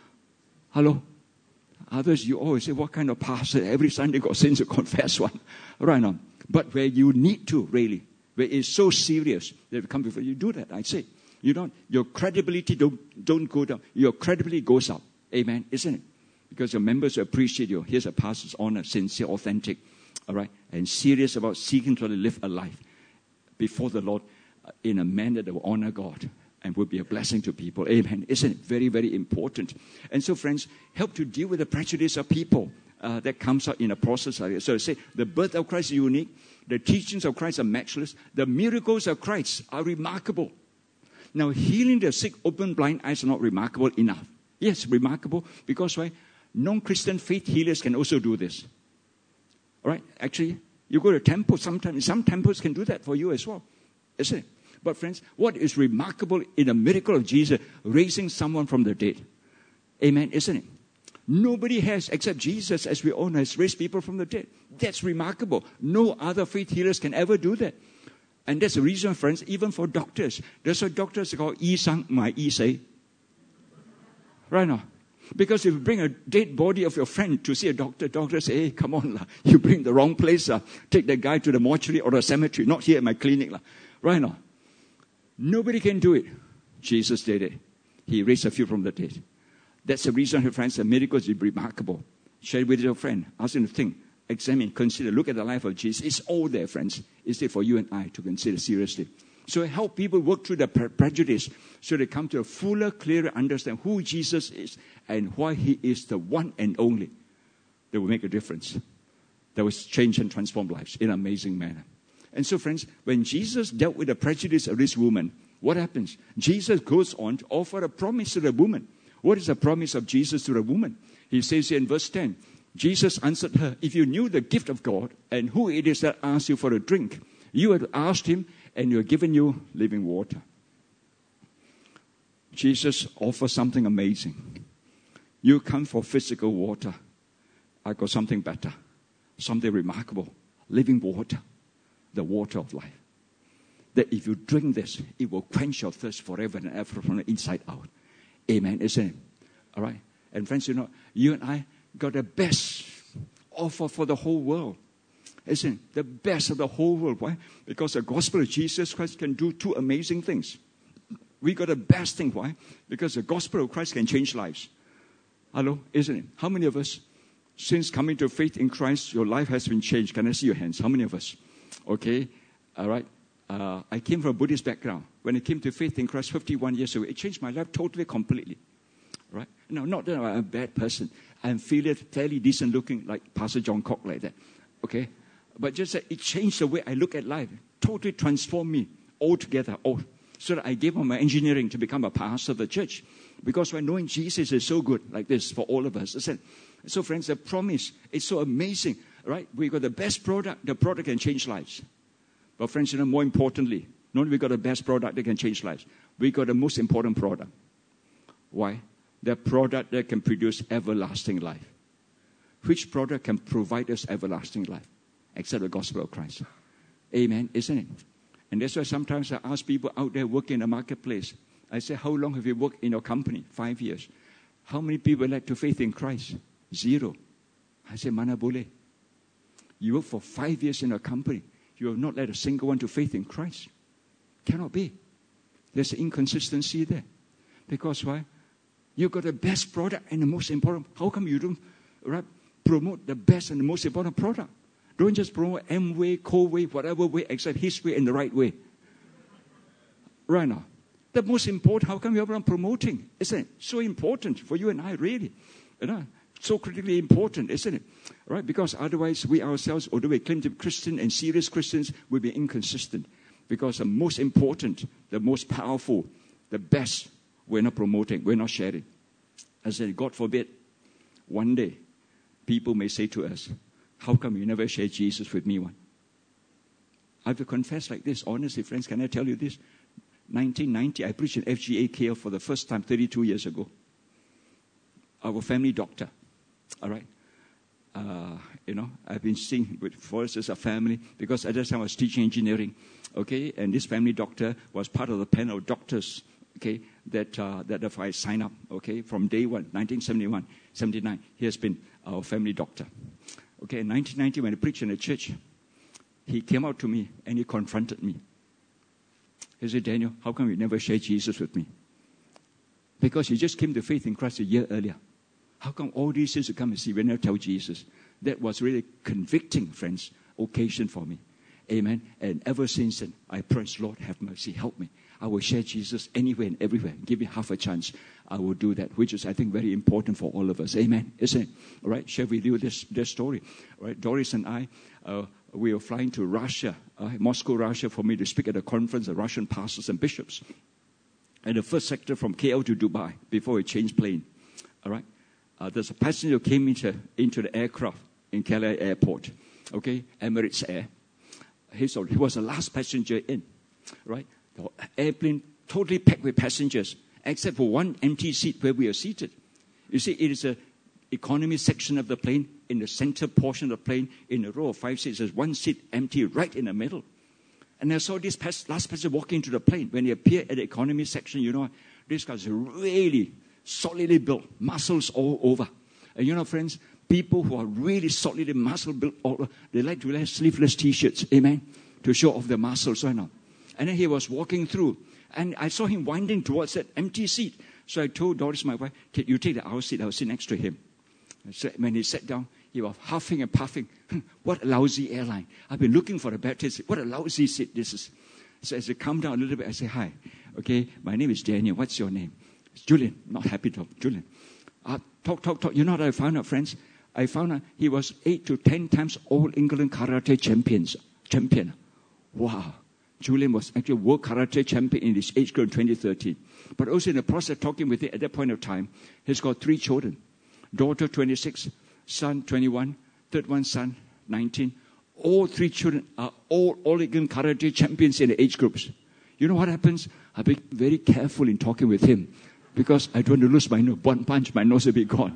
Hello? Others, you always say, what kind of pastor? Every Sunday got sins to confess one. Right on. But where you need to, really, where it's so serious that you come before, you do that, I say. You don't, your credibility don't go down. Your credibility goes up. Amen, isn't it? Because your members appreciate you. Here's a pastor's honor, sincere, authentic, all right, and serious about seeking to live a life before the Lord in a manner that will honor God and will be a blessing to people. Amen. Isn't it very, very important? And so, friends, help to deal with the prejudice of people that comes out in a process like this. So I say, the birth of Christ is unique. The teachings of Christ are matchless. The miracles of Christ are remarkable. Now, healing the sick, open blind eyes are not remarkable enough. Yes, remarkable, because why? Non-Christian faith healers can also do this. All right? Actually, you go to a temple, sometimes some temples can do that for you as well. Isn't it? But friends, what is remarkable in the miracle of Jesus, raising someone from the dead? Amen, isn't it? Nobody has, except Jesus, as we all know, has raised people from the dead. That's remarkable. No other faith healers can ever do that. And that's the reason, friends, even for doctors. That's why doctors are called 醫生唔係醫死. Right now. Because if you bring a dead body of your friend to see a doctor, doctor say, hey, come on, you bring the wrong place. Take that guy to the mortuary or the cemetery, not here at my clinic. Right now. Nobody can do it. Jesus did it. He raised a few from the dead. That's the reason, friends, the miracles is remarkable. Share it with your friend. Ask him to think, examine, consider, look at the life of Jesus. It's all there, friends. It's there for you and I to consider seriously. So help people work through the prejudice so they come to a fuller, clearer understand who Jesus is and why he is the one and only that will make a difference, that will change and transform lives in an amazing manner. And so, friends, when Jesus dealt with the prejudice of this woman, what happens? Jesus goes on to offer a promise to the woman. What is the promise of Jesus to the woman? He says here in verse 10, Jesus answered her, if you knew the gift of God and who it is that asks you for a drink, you had asked him and you are given you living water. Jesus offers something amazing. You come for physical water. I got something better, something remarkable, living water, the water of life. That if you drink this, it will quench your thirst forever and ever from the inside out. Amen, isn't it? All right. And friends, you know, you and I got the best offer for the whole world. Isn't it? The best of the whole world. Why? Because the gospel of Jesus Christ can do two amazing things. We got the best thing. Why? Because the gospel of Christ can change lives. Hello? Isn't it? How many of us, since coming to faith in Christ, your life has been changed? Can I see your hands? How many of us? Okay. All right. I came from a Buddhist background. When I came to faith in Christ 51 years ago, it changed my life totally, completely. Right? No, not that I'm a bad person. I'm fairly decent looking, like Pastor John Cock, like that. Okay? But just that it changed the way I look at life. Totally transformed me altogether. So that I gave up my engineering to become a pastor of the church. Because when knowing Jesus is so good, like this, for all of us. So friends, the promise is so amazing. Right? We got the best product. The product can change lives. But friends, more importantly, not only we got the best product that can change lives, we got the most important product. Why? The product that can produce everlasting life. Which product can provide us everlasting life? Except the gospel of Christ. Amen, isn't it? And that's why sometimes I ask people out there working in the marketplace, I say, how long have you worked in your company? 5 years. How many people led to faith in Christ? 0. I say, mana boleh. You work for 5 years in a company. You have not led a single one to faith in Christ. Cannot be. There's an inconsistency there. Because why? You've got the best product and the most important. How come you don't promote the best and the most important product? Don't just promote M way, co way, whatever way, except his way and the right way. Right now. The most important, how come you're not promoting? Isn't it? So important for you and I, really. So critically important, isn't it? Right? Because otherwise, we ourselves, although we claim to be Christian and serious Christians, will be inconsistent. Because the most important, the most powerful, the best, we're not promoting, we're not sharing. I said, God forbid, one day, people may say to us, how come you never share Jesus with me one? I have to confess like this, honestly, friends, can I tell you this? 1990, I preached in FGA KL for the first time 32 years ago. Our family doctor, all right? I've been seeing for us as a family, because at that time I was teaching engineering, okay? And this family doctor was part of the panel of doctors, okay, that if I sign up, okay, from day one, 1971, 79, he has been our family doctor. Okay, in 1990, when I preached in the church, he came out to me and he confronted me. He said, Daniel, how come you never share Jesus with me? Because you just came to faith in Christ a year earlier. How come all these years you come and see, we never tell Jesus? That was really convicting, friends, occasion for me. Amen. And ever since then, I praise, Lord, have mercy, help me. I will share Jesus anywhere and everywhere. Give me half a chance. I will do that, which is, I think, very important for all of us. Amen. Isn't it? All right. Share with you this story. All right. Doris and I, we were flying to Russia, Moscow, Russia, for me to speak at a conference of Russian pastors and bishops. And the first sector from KL to Dubai before we changed plane. All right. There's a passenger who came into the aircraft in KL Airport. Okay. Emirates Air. He was the last passenger in. Right. The airplane totally packed with passengers, except for one empty seat where we are seated. You see, it is an economy section of the plane. In the center portion of the plane, in a row of 5 seats, there's one seat empty right in the middle. And I saw this last passenger walk into the plane. When he appeared at the economy section, this guy's really solidly built, muscles all over. And friends, people who are really solidly muscle built, they like to wear sleeveless T-shirts, amen, to show off their muscles right now. And then he was walking through, and I saw him winding towards that empty seat. So I told Doris, my wife, you take the aisle seat, I'll sit next to him. So when he sat down, he was huffing and puffing. What a lousy airline. I've been looking for a better seat. What a lousy seat this is. So as I come down a little bit, I say, hi. Okay, my name is Daniel. What's your name? It's Julian. Not happy to talk. Julian. Talk. You know what I found out, friends? I found out he was 8 to 10 times All England Karate champion. Wow. Julian was actually world karate champion in his age group in 2013. But also in the process of talking with him at that point of time, he's got 3 children. Daughter, 26, son, 21, third one, son, 19. All 3 children are all All-England karate champions in the age groups. You know what happens? I'll be very careful in talking with him because I don't want to lose my nose. One punch, my nose will be gone.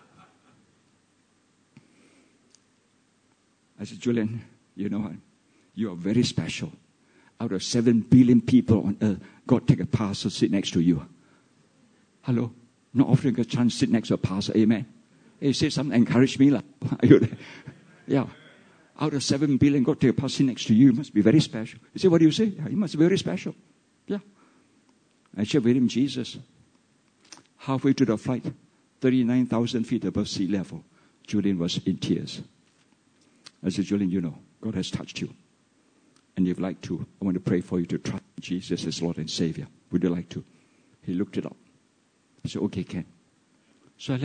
I said, Julian, you know what? You are very special. Out of 7 billion people on earth, God take a pastor sit next to you. Hello? Not often get a chance to sit next to a pastor. Amen. He said something, encourage me. Are you there? Yeah. Out of 7 billion, God take a pastor sit next to you. You must be very special. You say, what do you say? Yeah, you must be very special. Yeah. I shared with him Jesus. Halfway to the flight, 39,000 feet above sea level, Julian was in tears. I said, Julian, God has touched you. And if you'd like to, I want to pray for you to trust Jesus as Lord and Savior. Would you like to? He looked it up. I said, okay, Ken. So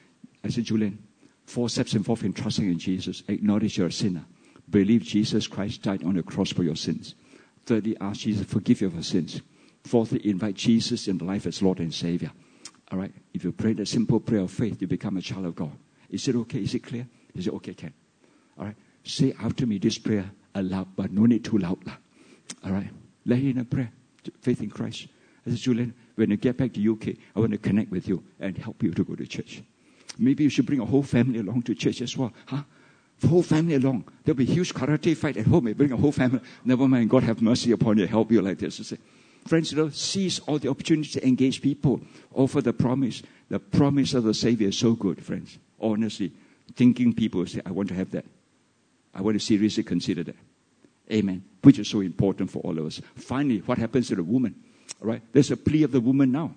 I said, Julian, 4 steps involved in trusting in Jesus. Acknowledge you're a sinner. Believe Jesus Christ died on the cross for your sins. Thirdly, ask Jesus to forgive you of your sins. Fourthly, invite Jesus in life as Lord and Savior. All right? If you pray that simple prayer of faith, you become a child of God. Is it okay? Is it clear? Is it okay, Ken? All right? Say after me this prayer aloud, but no need too loud. All right? Let it in a prayer. Faith in Christ. I said, Julian, when you get back to UK, I want to connect with you and help you to go to church. Maybe you should bring a whole family along to church as well. Huh? Whole family along. There'll be a huge karate fight at home. You bring a whole family. Never mind. God have mercy upon you. Help you like this. I say, friends, seize all the opportunities to engage people. Offer the promise. The promise of the Savior is so good, friends. Honestly, thinking people say, I want to have that. I want to seriously consider that. Amen. Which is so important for all of us. Finally, what happens to the woman? All right. There's a plea of the woman now.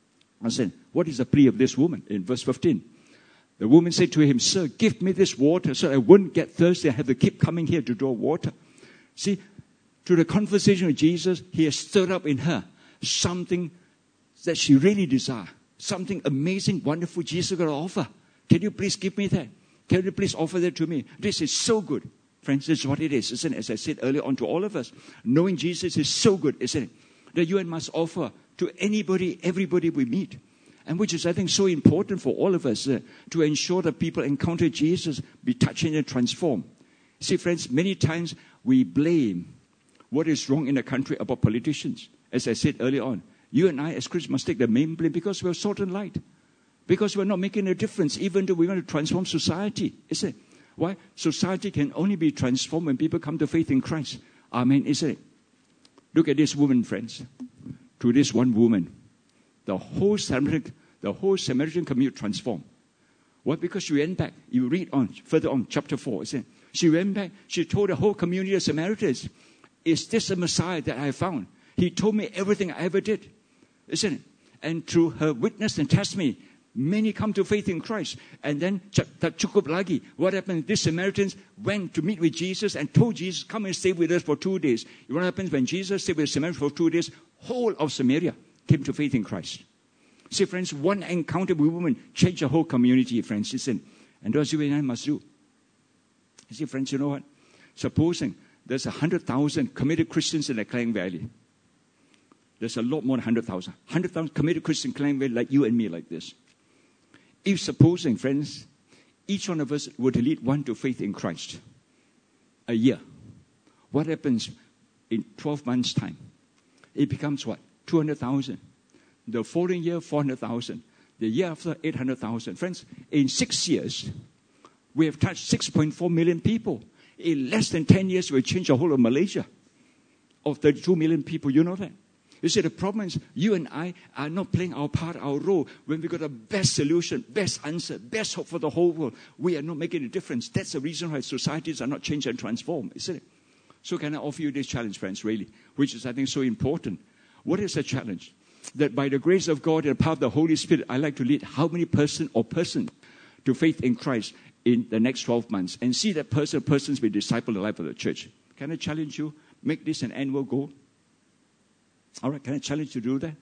I said, what is the plea of this woman? In verse 15. The woman said to him, Sir, give me this water so I wouldn't get thirsty. I have to keep coming here to draw water. See, through the conversation with Jesus, he has stirred up in her something that she really desires. Something amazing, wonderful Jesus is going to offer. Can you please give me that? Can you please offer that to me? This is so good. Friends, this is what it is, isn't it? As I said earlier on to all of us, knowing Jesus is so good, isn't it? That you and must offer to anybody, everybody we meet. And which is, I think, so important for all of us to ensure that people encounter Jesus, be touched and transformed. See, friends, many times we blame what is wrong in the country about politicians. As I said earlier on, you and I as Christians must take the main blame because we're salt and light. Because we're not making a difference, even though we want to transform society, isn't it? Why? Society can only be transformed when people come to faith in Christ. Amen, isn't it? Look at this woman, friends. To this one woman, the whole Samaritan community transformed. Why? Because she went back. You read on, further on, chapter 4. Isn't it? She went back. She told the whole community of Samaritans, is this the Messiah that I found? He told me everything I ever did. Isn't it? And through her witness and testimony, many come to faith in Christ. And then, cukup lagi. What happened? These Samaritans went to meet with Jesus and told Jesus, come and stay with us for 2 days. What happens when Jesus stayed with the Samaritans for 2 days? Whole of Samaria came to faith in Christ. See, friends, one encounter with women changed the whole community, friends. Listen. And that's what I must do. See, friends, you know what? Supposing there's 100,000 committed Christians in the Klang Valley. There's a lot more than 100,000. 100,000 committed Christians in Klang Valley like you and me like this. If supposing, friends, each one of us were to lead one to faith in Christ a year, what happens in 12 months' time? It becomes what? 200,000. The following year, 400,000. The year after, 800,000. Friends, in 6 years, we have touched 6.4 million people. In less than 10 years, we've changed the whole of Malaysia. Of 32 million people, you know that? You see, the problem is you and I are not playing our part, our role. When we got the best solution, best answer, best hope for the whole world, we are not making a difference. That's the reason why societies are not changed and transformed, isn't it? So can I offer you this challenge, friends, really, which is, I think, so important. What is the challenge? That by the grace of God and the power of the Holy Spirit, I like to lead how many person to faith in Christ in the next 12 months and see that persons be discipled in the life of the church. Can I challenge you? Make this an annual goal. All right, can I challenge you to do that?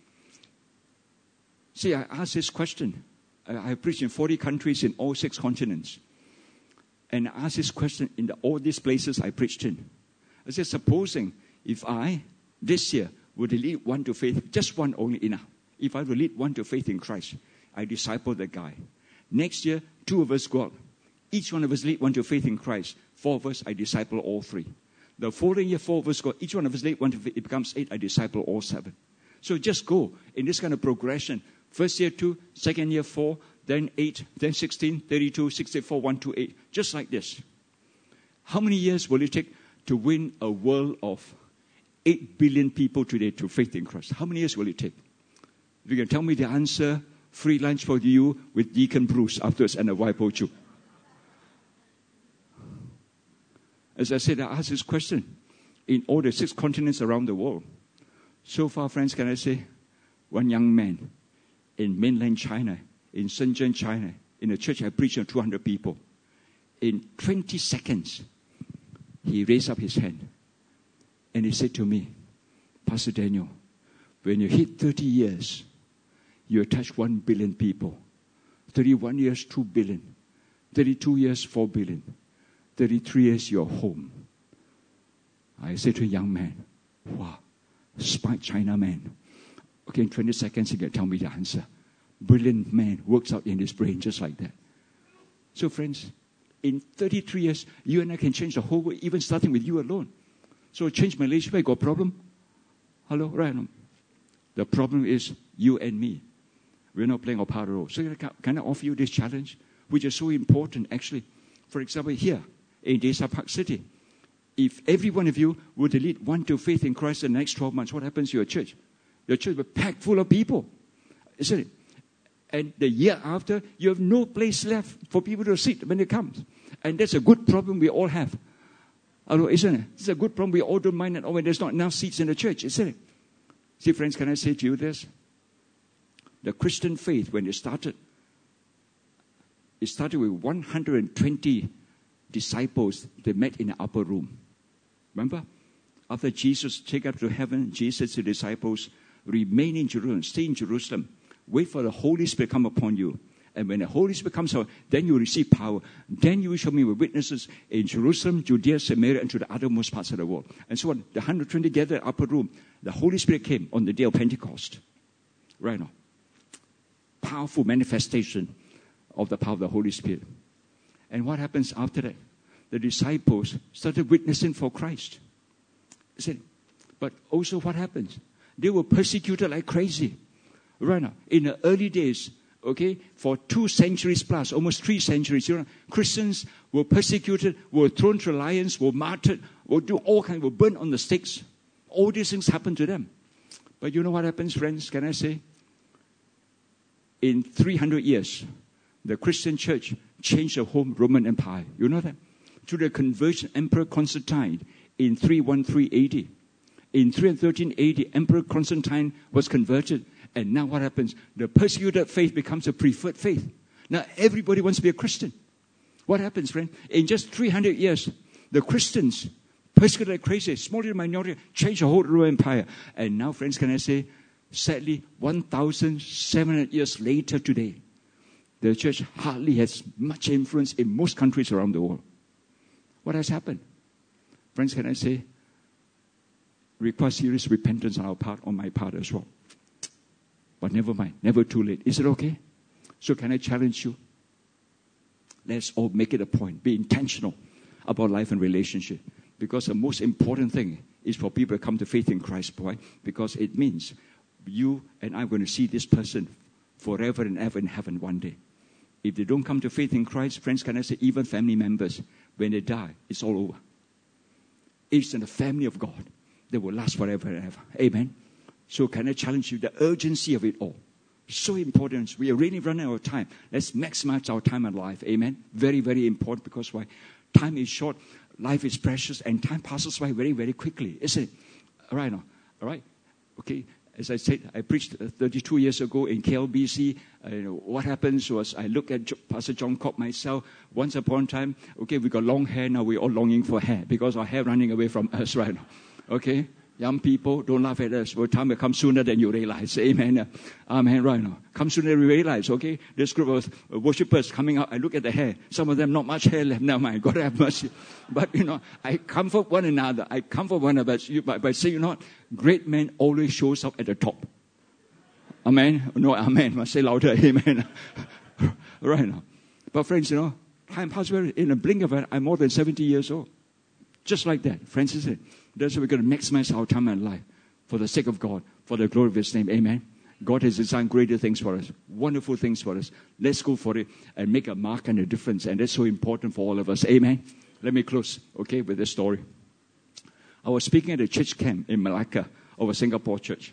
See, I asked this question. I have preached in 40 countries in all 6 continents. And I asked this question in all these places I preached in. I said, supposing if I, this year, would lead one to faith, just one only enough. If I would lead one to faith in Christ, I disciple that guy. Next year, 2 of us go out. Each one of us lead one to faith in Christ. 4 of us, I disciple all 3. The following year, 4 of us go. Each one of us lead one to faith. It becomes 8. I disciple all 7. So just go in this kind of progression. First year 2, second year 4, then 8, then 16, 32, 64, 1 to 8. Just like this. How many years will it take to win a world of 8 billion people today to faith in Christ? How many years will it take? If you can tell me the answer, free lunch for you with Deacon Bruce afterwards and a Waipo Chu. As I said, I asked this question in all the 6 continents around the world. So far, friends, can I say, one young man in mainland China, in Shenzhen, China, in a church I preached to 200 people. In 20 seconds, he raised up his hand and he said to me, Pastor Daniel, when you hit 30 years, you touch 1 billion people. 31 years, 2 billion. 32 years, 4 billion. 33 years, you're home. I say to a young man, wow, smart China man. Okay, in 20 seconds, he can tell me the answer. Brilliant man, works out in his brain just like that. So friends, in 33 years, you and I can change the whole world, even starting with you alone. So change Malaysia, I got a problem? Hello? Right? The problem is you and me. We're not playing our part at all. So can I offer you this challenge, which is so important actually. For example, here in Desa Park City, if every one of you were to lead one to faith in Christ in the next 12 months, what happens to your church? Your church will be packed full of people. Isn't it? And the year after, you have no place left for people to sit when it comes. And that's a good problem we all have. Hello, isn't it? It's a good problem we all don't mind at all when there's not enough seats in the church, isn't it? See, friends, can I say to you this? The Christian faith, when it started with 120 disciples. They met in the upper room. Remember? After Jesus take up to heaven, Jesus to the disciples, remain in Jerusalem, stay in Jerusalem, wait for the Holy Spirit come upon you. And when the Holy Spirit comes out, then you will receive power. Then you will show me witnesses in Jerusalem, Judea, Samaria, and to the uttermost parts of the world. And so on. The 120 gathered in the upper room. The Holy Spirit came on the day of Pentecost. Right now. Powerful manifestation of the power of the Holy Spirit. And what happens after that? The disciples started witnessing for Christ. But also what happens? They were persecuted like crazy. Right now. In the early days, okay, for 2 centuries plus, almost 3 centuries, Christians were persecuted, were thrown to lions, were martyred, were do all kinds, were burnt on the stakes. All these things happened to them. But you know what happens, friends? Can I say? In 300 years, the Christian church changed the whole Roman Empire. You know that? Through the conversion Emperor Constantine in 313 AD. In 313 AD, Emperor Constantine was converted. And now what happens? The persecuted faith becomes a preferred faith. Now everybody wants to be a Christian. What happens, friend? In just 300 years, the Christians, persecuted like crazy, small little minority, changed the whole Roman Empire. And now, friends, can I say, sadly, 1,700 years later today, the church hardly has much influence in most countries around the world. What has happened? Friends, can I say, requires serious repentance on our part, on my part as well. But never mind, never too late. Is it okay? So can I challenge you? Let's all make it a point. Be intentional about life and relationship. Because the most important thing is for people to come to faith in Christ. Why? Because it means you and I are going to see this person forever and ever in heaven one day. If they don't come to faith in Christ, friends, can I say, even family members, when they die, it's all over. It's in the family of God that will last forever and ever. Amen. So can I challenge you, the urgency of it all. So important. We are really running out of time. Let's maximize our time and life. Amen. Very, very important, because why? Time is short, life is precious, and time passes by very, very quickly. Isn't it? All right now. All right. Okay. As I said, I preached 32 years ago in KLBC. What happens was I look at Pastor John Cobb myself. Once upon a time, okay, we got long hair. Now we're all longing for hair because our hair running away from us right now. Okay? Young people, don't laugh at us. Well, time will come sooner than you realize. Amen. Amen. Right now. Come sooner than you realize, okay? This group of worshippers coming out, I look at the hair. Some of them not much hair left. Never mind. God have mercy. But, I comfort one another. I comfort one another. But say, great men always shows up at the top. Amen. No, amen. Must say louder. Amen. Right now. But friends, time passes in a blink of an eye. I'm more than 70 years old. Just like that. Friends, is it? That's why we're going to maximize our time and life for the sake of God, for the glory of His name. Amen. God has designed greater things for us, wonderful things for us. Let's go for it and make a mark and a difference. And that's so important for all of us. Amen. Let me close, okay, with this story. I was speaking at a church camp in Malacca of a Singapore church.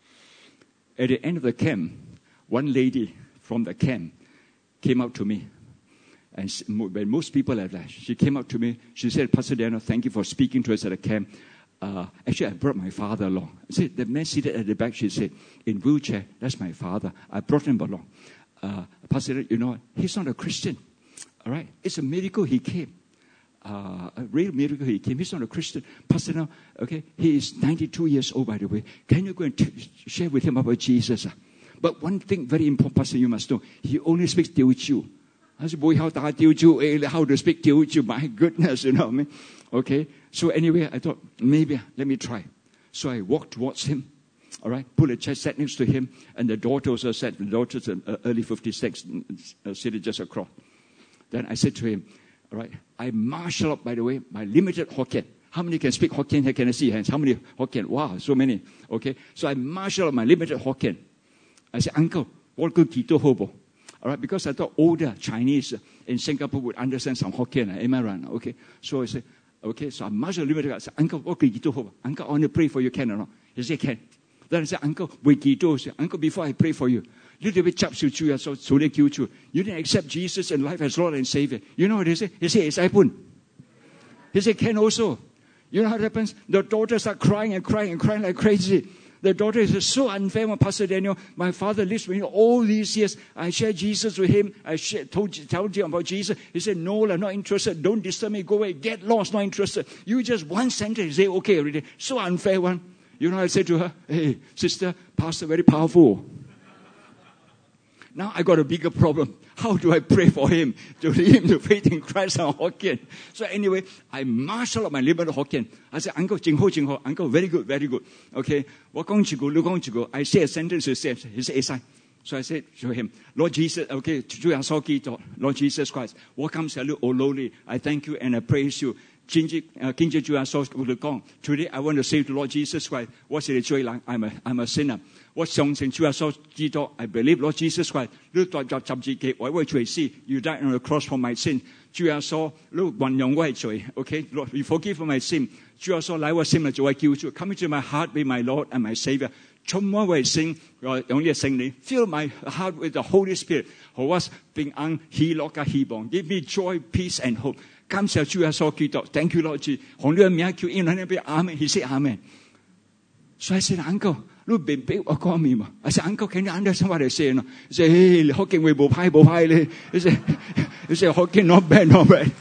At the end of the camp, one lady from the camp came up to me. And when most people have left, she came up to me. She said, Pastor Daniel, thank you for speaking to us at the camp. Actually, I brought my father along. I said, the man seated at the back, she said, in wheelchair, that's my father. I brought him along. Pastor, he's not a Christian. All right? It's a miracle he came. A real miracle he came. He's not a Christian. Pastor, now, okay, he is 92 years old, by the way. Can you go and share with him about Jesus? But one thing very important, Pastor, you must know, he only speaks Teochew. I said, boy, how to speak Teochew? My goodness, you know what I mean? Okay. So anyway, I thought, maybe let me try. So I walked towards him. All right, put a chair, sat next to him, and the daughter also sat. The daughter's early 56, seated just across. Then I said to him, all right, I marshal up, by the way, my limited Hokkien. How many can speak Hokkien here? Can I see hands? How many Hokkien? Wow, so many. Okay, so I marshal up my limited Hokkien. I said, Uncle, what good Kito Hobo? All right, because I thought older Chinese in Singapore would understand some Hokkien. Am I right? Okay, so I said, okay, so I marshal limited. I said, Uncle, what good Kito Hobo? Uncle, I want to pray for you, can or not? He said, can. Then I said, Uncle, wait, Kito. Uncle, before I pray for you, you didn't accept Jesus and life as Lord and Savior. You know what he said? He said, it's Ipun. He said, can also. You know how it happens? The daughter started crying and crying and crying like crazy. The daughter is so unfair, Pastor Daniel. My father lives with me all these years. I shared Jesus with him. I told you about Jesus. He said, no, I'm not interested. Don't disturb me. Go away. Get lost. Not interested. You just one sentence. He said, okay, already. So unfair one. You know, I said to her, hey, sister, pastor, very powerful. Now I got a bigger problem. How do I pray for him to lead him to faith in Christ and Hokkien? So anyway, I marshal up my limited Hokkien. I said, Uncle, Jing Ho. Uncle, very good, very good. Okay, I say a sentence, he said, so I said to him, Lord Jesus, okay, Lord Jesus Christ, welcome, salute, O lowly. I thank you and I praise you. Today I want to say to Lord Jesus Christ, I'm a sinner. I believe Lord Jesus Christ, you died on the cross for my sin. Okay, Lord, you forgive my sin. Come into my heart, be my Lord and my Savior. Fill my heart with the Holy Spirit. Give me joy, peace, and hope. Thank you, Lord Jesus. Amen. He said, Amen. So I said, Uncle, look, I said, Uncle, can you understand what I say? He said, hey, Hokkien we bo pai. He said, Hokkien not bad.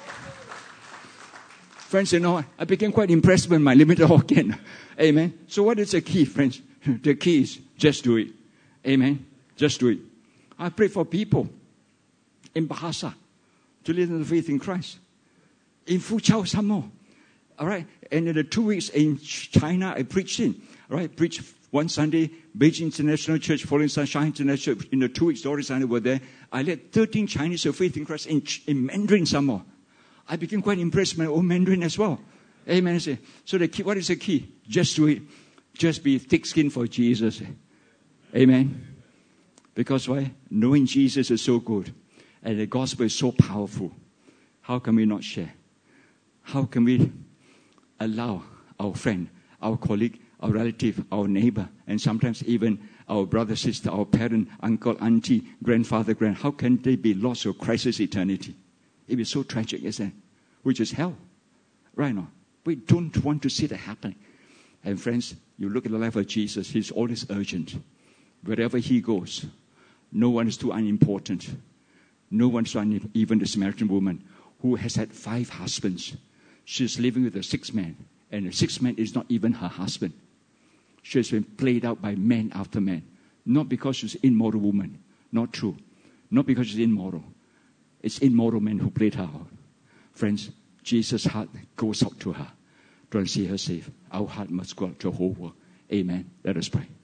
Friends, you know, I became quite impressed with my limited Hokkien. Amen. So what is the key, friends? The key is just do it. Amen. Just do it. I pray for people in Bahasa to live in the faith in Christ. In Fuzhou, some more. All right. And in the 2 weeks in China, I preached in. All right. Preached one Sunday, Beijing International Church, following Sunshine International Church. In the 2 weeks, Doris and I were there. I led 13 Chinese of faith in Christ in Mandarin some more. I became quite impressed with my own Mandarin as well. Amen. So the key, what is the key? Just do it. Just be thick-skinned for Jesus. Amen. Because why? Knowing Jesus is so good. And the gospel is so powerful. How can we not share? How can we allow our friend, our colleague, our relative, our neighbor, and sometimes even our brother, sister, our parent, uncle, auntie, grandfather, how can they be lost or crisis eternity? It is so tragic, isn't it? Which is hell. Right now. We don't want to see that happening. And friends, you look at the life of Jesus, he's always urgent. Wherever he goes, no one is too unimportant. No one is too unimportant. Even the Samaritan woman who has had 5 husbands. She's living with a 6th man. And the 6th man is not even her husband. She has been played out by man after man. Not because she's an immoral woman. Not true. Not because she's immoral. It's immoral men who played her out. Friends, Jesus' heart goes out to her. Don't see her safe. Our heart must go out to the whole world. Amen. Let us pray.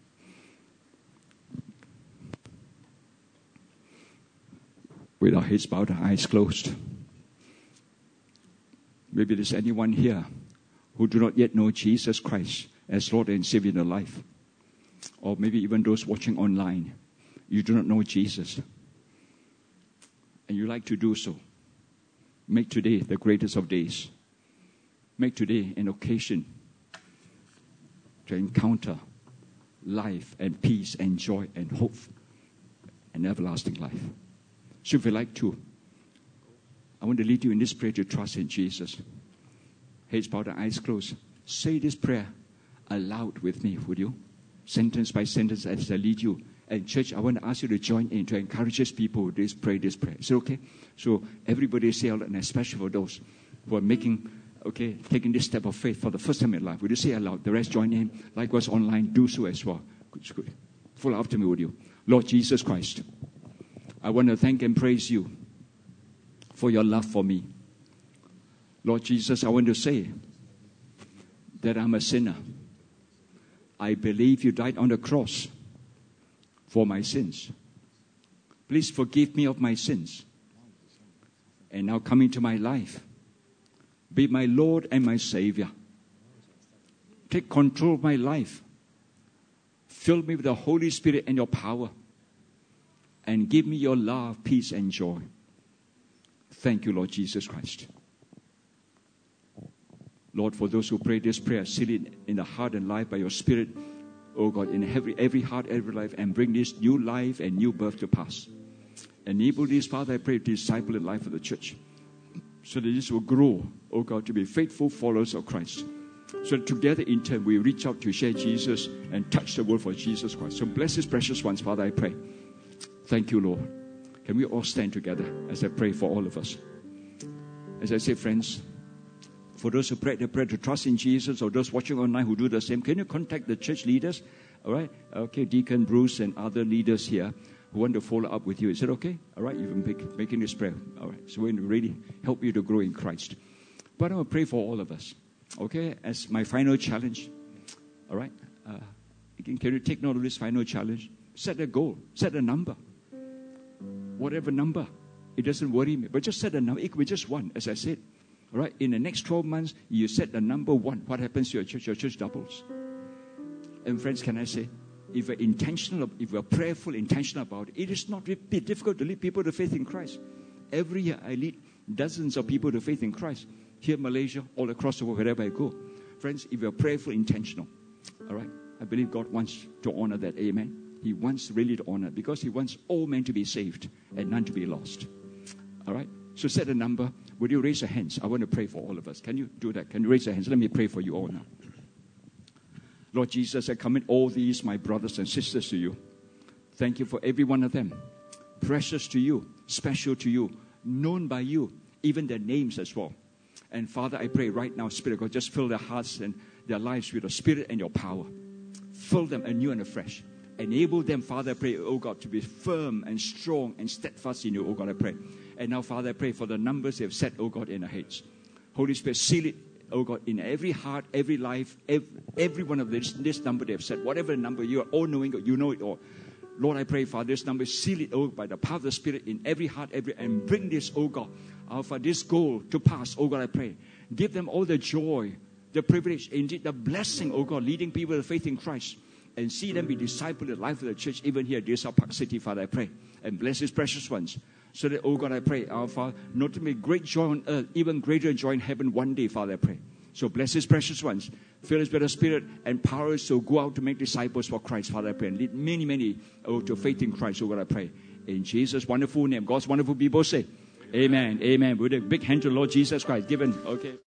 With our heads bowed, our eyes closed. Maybe there's anyone here who do not yet know Jesus Christ as Lord and Savior in their life. Or maybe even those watching online. You do not know Jesus. And you like to do so. Make today the greatest of days. Make today an occasion to encounter life and peace and joy and hope and everlasting life. So if you like to, I want to lead you in this prayer to trust in Jesus. Heads bowed and eyes closed. Say this prayer aloud with me, would you? Sentence by sentence as I lead you. And church, I want to ask you to join in to encourage these people to pray this prayer. Is it okay? So everybody say out, and especially for those who are taking this step of faith for the first time in life. Would you say aloud? The rest join in. Likewise online, do so as well. Good. Follow after me, would you? Lord Jesus Christ, I want to thank and praise you for your love for me. Lord Jesus, I want to say that I'm a sinner. I believe you died on the cross for my sins. Please forgive me of my sins. And now come into my life. Be my Lord and my Savior. Take control of my life. Fill me with the Holy Spirit and your power. And give me your love, peace, and joy. Thank you, Lord Jesus Christ. Lord, for those who pray this prayer, seal it in the heart and life by your Spirit, oh God, in every heart, every life, and bring this new life and new birth to pass. Enable this, Father, I pray, to disciple the life of the church, so that this will grow, oh God, to be faithful followers of Christ. So that together in turn we reach out to share Jesus and touch the world for Jesus Christ. So bless these precious ones, Father, I pray. Thank you, Lord. Can we all stand together as I pray for all of us? As I say, friends, for those who pray the prayer to trust in Jesus, or those watching online who do the same, can you contact the church leaders? All right? Okay, Deacon Bruce and other leaders here who want to follow up with you. Is it okay? All right, you've been making this prayer. All right, so we're going to really help you to grow in Christ. But I want to pray for all of us, okay, as my final challenge. All right? Can you take note of this final challenge? Set a goal. Set a number. Whatever number. It doesn't worry me. But just set a number. It could be just one, as I said. All right? In the next 12 months, you set the number 1. What happens to your church? Your church doubles. And friends, can I say, if we're intentional, if we're prayerful, intentional about it, it is not difficult to lead people to faith in Christ. Every year, I lead dozens of people to faith in Christ. Here in Malaysia, all across the world, wherever I go. Friends, if we're prayerful, intentional, all right, I believe God wants to honor that. Amen. He wants really to honor, because He wants all men to be saved and none to be lost. All right? So set a number. Would you raise your hands? I want to pray for all of us. Can you do that? Can you raise your hands? Let me pray for you all now. Lord Jesus, I commit all these, my brothers and sisters, to you. Thank you for every one of them. Precious to you, special to you, known by you, even their names as well. And Father, I pray right now, Spirit of God, just fill their hearts and their lives with your Spirit and your power. Fill them anew and afresh. Enable them, Father, I pray, oh God, to be firm and strong and steadfast in you, oh God, I pray. And now, Father, I pray for the numbers they have set, oh God, in their heads. Holy Spirit, seal it, oh God, in every heart, every life, every one of this number they have set. Whatever number, you are all knowing, you know it all. Lord, I pray, Father, this number, seal it, oh, by the power of the Spirit in every heart, and bring this, oh God, for this goal to pass, oh God, I pray. Give them all the joy, the privilege, indeed the blessing, oh God, leading people to faith in Christ. And see them be discipled in the life of the church, even here at DSR Park City, Father, I pray. And bless His precious ones. So that, oh God, I pray, our Father, not to make great joy on earth, even greater joy in heaven one day, Father, I pray. So bless His precious ones. Fill us with the Spirit and power us to go out to make disciples for Christ, Father, I pray. And lead many, many, to faith in Christ, oh God, I pray. In Jesus' wonderful name. God's wonderful people say, Amen. Amen. With a big hand to Lord Jesus Christ. Given, okay.